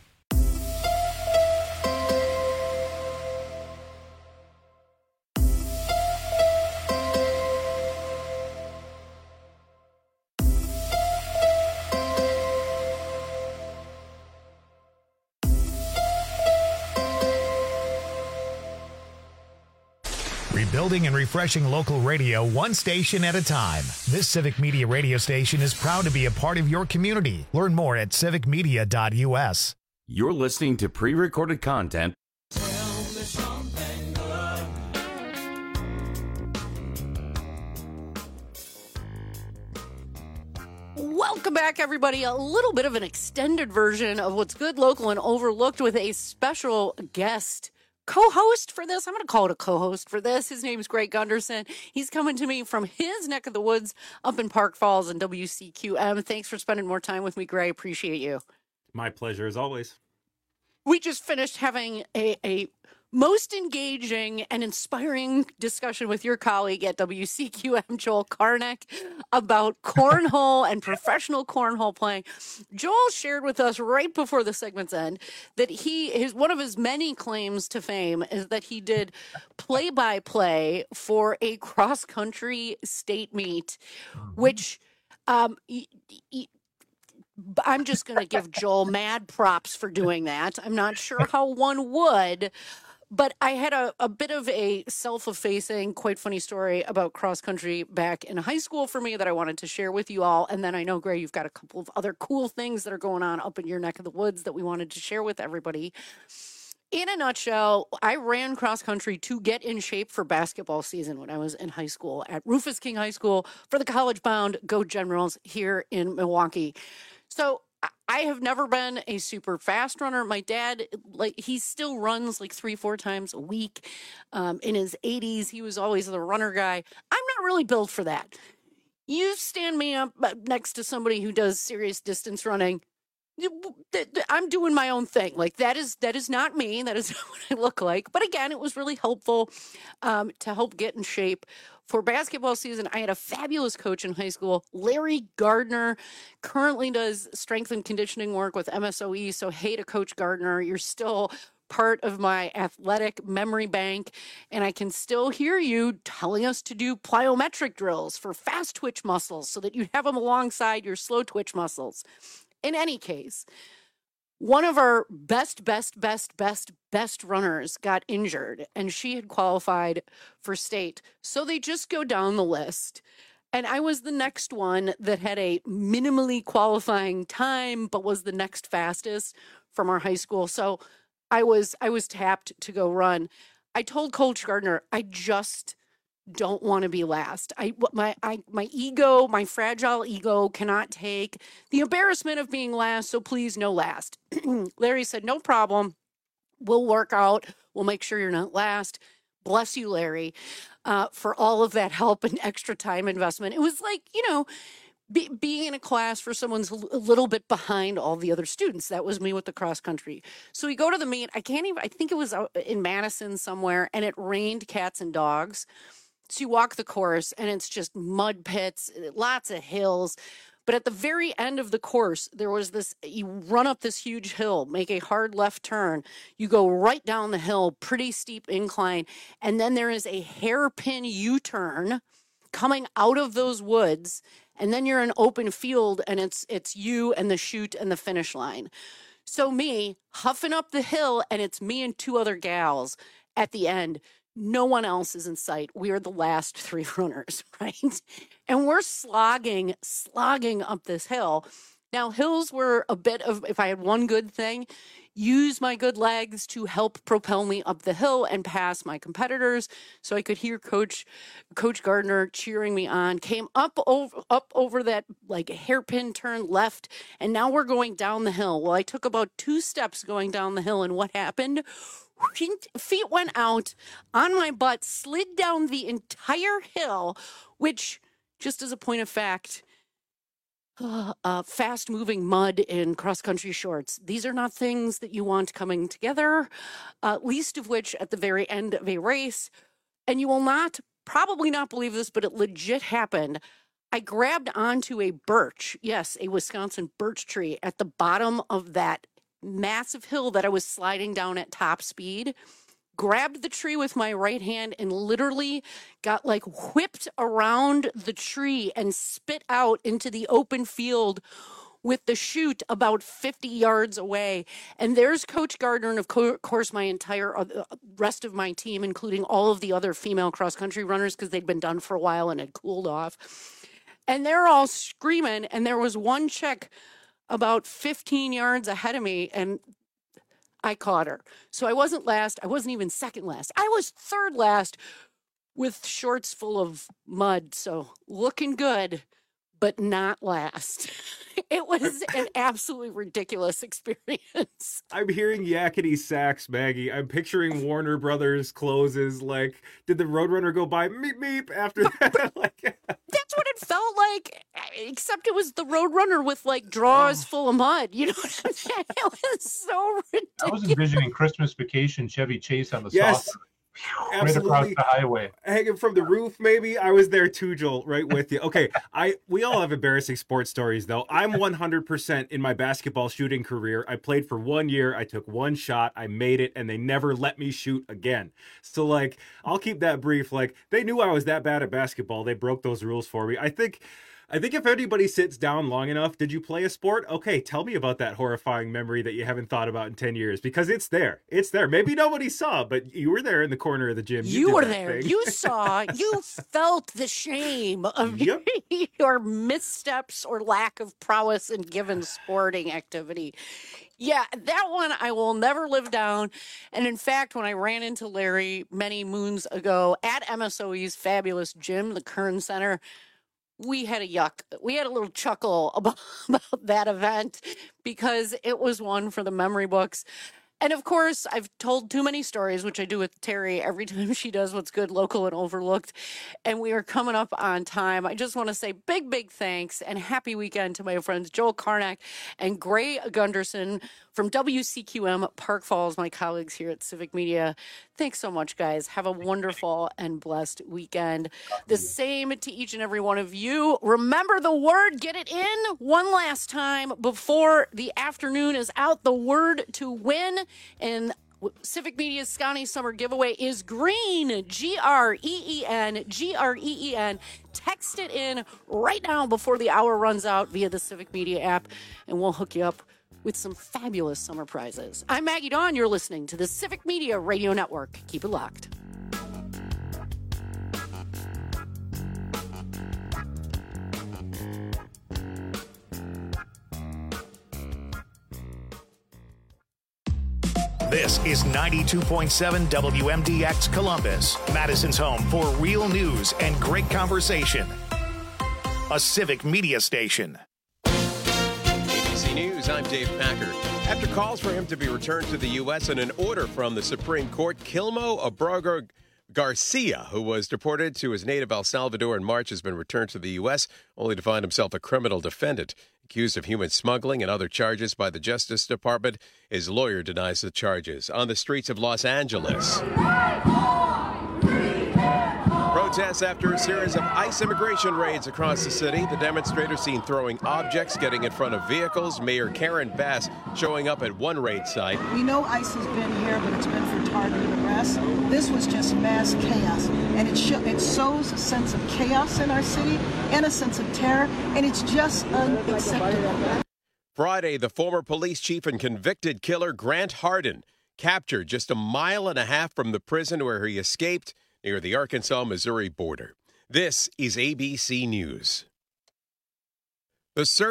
Rebuilding and refreshing local radio one station at a time. This Civic Media radio station is proud to be a part of your community. Learn more at civic media dot U S. You're listening to pre-recorded content. Welcome back, everybody. A little bit of an extended version of What's Good, Local, and Overlooked with a special guest co-host for this. I'm going to call it a co-host for this. His name is Greg Gunderson. He's coming to me from his neck of the woods up in Park Falls and W C Q M. Thanks for spending more time with me, Greg. Appreciate you. My pleasure, as always. We just finished having a, a most engaging and inspiring discussion with your colleague at W C Q M, Joel Karnick, about cornhole and professional cornhole playing. Joel shared with us right before the segment's end that he his one of his many claims to fame is that he did play-by-play for a cross-country state meet, which um, he, he, I'm just going to give Joel mad props for doing that. I'm not sure how one would. But I had a, a bit of a self-effacing, quite funny story about cross-country back in high school for me that I wanted to share with you all. And then I know, Gray, you've got a couple of other cool things that are going on up in your neck of the woods that we wanted to share with everybody. in a nutshell, I ran cross country to get in shape for basketball season when I was in high school at Rufus King High School for the college bound Go Generals here in Milwaukee. So I have never been a super fast runner. My dad, like, he still runs like three, four times a week. Um, in his eighties, he was always the runner guy. I'm not really built for that. You stand me up next to somebody who does serious distance running, I'm doing my own thing. Like, that is that is not me. That is not what I look like. But again, it was really helpful um, to help get in shape for basketball season. I had a fabulous coach in high school, Larry Gardner, currently does strength and conditioning work with M S O E. So hey to Coach Gardner, you're still part of my athletic memory bank, and I can still hear you telling us to do plyometric drills for fast twitch muscles so that you have them alongside your slow twitch muscles. In any case, one of our best, best, best, best, best runners got injured, and she had qualified for state. So they just go down the list. And I was the next one that had a minimally qualifying time, but was the next fastest from our high school. So I was I was tapped to go run. I told Coach Gardner, I just don't want to be last. I my I my ego, my fragile ego cannot take the embarrassment of being last, so please no last. Larry said, no problem. We'll work out. We'll make sure you're not last. Bless you, Larry, uh, for all of that help and extra time investment. It was like, you know, Be, being in a class for someone's a little bit behind all the other students. That was me with the cross country. So we go to the meet. I can't even, I think it was out in Madison somewhere, and it rained cats and dogs. So you walk the course, and it's just mud pits, lots of hills. But at the very end of the course, there was this, you run up this huge hill, make a hard left turn. You go right down the hill, pretty steep incline. And then there is a hairpin U-turn coming out of those woods. And then you're in open field, and it's it's you and the chute and the finish line. So me huffing up the hill, and it's me and two other gals at the end. No one else is in sight. We are the last three runners, right? And we're slogging, slogging up this hill. Now, hills were a bit of, if I had one good thing, use my good legs to help propel me up the hill and past my competitors. So I could hear Coach Coach Gardner cheering me on. Came up over, up over that like hairpin turn left, and now we're going down the hill. Well, I took about two steps going down the hill, and what happened? Feet went out on my butt, slid down the entire hill, which, just as a point of fact, Uh, uh, fast-moving mud in cross-country shorts. These are not things that you want coming together, uh, least of which at the very end of a race. And you will not, probably not believe this, but it legit happened. I grabbed onto a birch, yes, a Wisconsin birch tree at the bottom of that massive hill that I was sliding down at top speed, grabbed the tree with my right hand and literally got like whipped around the tree and spit out into the open field with the chute about fifty yards away. And there's Coach Gardner and, of course, my entire uh, rest of my team, including all of the other female cross-country runners, because they'd been done for a while and had cooled off. And they're all screaming, and there was one chick about fifteen yards ahead of me, and I caught her. So I wasn't last. I wasn't even second last. I was third last with shorts full of mud. So looking good, but not last. It was an absolutely ridiculous experience. I'm hearing yakety sax, Maggie. I'm picturing Warner Brothers closes. Like, did the Roadrunner go by meep meep after that? Like, that's what it felt like, except it was the Roadrunner with like drawers oh. full of mud. You know what I'm saying? It was so ridiculous. I was envisioning Christmas Vacation Chevy Chase on the yes. saucer. Right across the highway, hanging from the roof. Maybe I was there too, Joel. Right with you. Okay, I we all have embarrassing sports stories, though. I'm one hundred percent in my basketball shooting career. I played for one year. I took one shot. I made it, and they never let me shoot again. So, like, I'll keep that brief. Like, they knew I was that bad at basketball. They broke those rules for me. I think I think if anybody sits down long enough, did you play a sport? Okay, tell me about that horrifying memory that you haven't thought about in ten years, because it's there. It's there. Maybe nobody saw, but you were there in the corner of the gym. You, you were did there. thing. You saw. You felt the shame of Yep. your missteps or lack of prowess in given sporting activity. Yeah, that one I will never live down. And in fact, when I ran into Larry many moons ago at M S O E's fabulous gym, the Kern Center, we had a yuck. We had a little chuckle about, about that event because it was one for the memory books. And of course, I've told too many stories, which I do with Terry every time she does what's good, local, and overlooked. And we are coming up on time. I just want to say big, big thanks and happy weekend to my friends Joel Karnak and Gray Gunderson from W C Q M Park Falls, my colleagues here at Civic Media. Thanks so much, guys. Have a wonderful and blessed weekend. The same to each and every one of you. Remember the word. Get it in one last time before the afternoon is out. The word to win in Civic Media's Scotty Summer Giveaway is green, G R E E N, G R E E N. Text it in right now before the hour runs out via the Civic Media app, and we'll hook you up with some fabulous summer prizes. I'm Maggie Dawn. You're listening to the Civic Media Radio Network. Keep it locked. This is ninety-two point seven W M D X Columbus, Madison's home for real news and great conversation. A Civic Media station. A B C News, I'm Dave Packer. After calls for him to be returned to the U S and an order from the Supreme Court, Kilmo Abrago Garcia, who was deported to his native El Salvador in March, has been returned to the U S, only to find himself a criminal defendant. Accused of human smuggling and other charges by the Justice Department, his lawyer denies the charges. On the streets of Los Angeles, protests after a series of ICE immigration raids across the city. The demonstrators seen throwing objects, getting in front of vehicles. Mayor Karen Bass showing up at one raid site. We know ICE has been here, but it's been for targeted arrests. This was just mass chaos, and it, sh- it sows a sense of chaos in our city and a sense of terror, and it's just unacceptable. Friday, the former police chief and convicted killer Grant Hardin captured just a mile and a half from the prison where he escaped near the Arkansas-Missouri border. This is A B C News. The search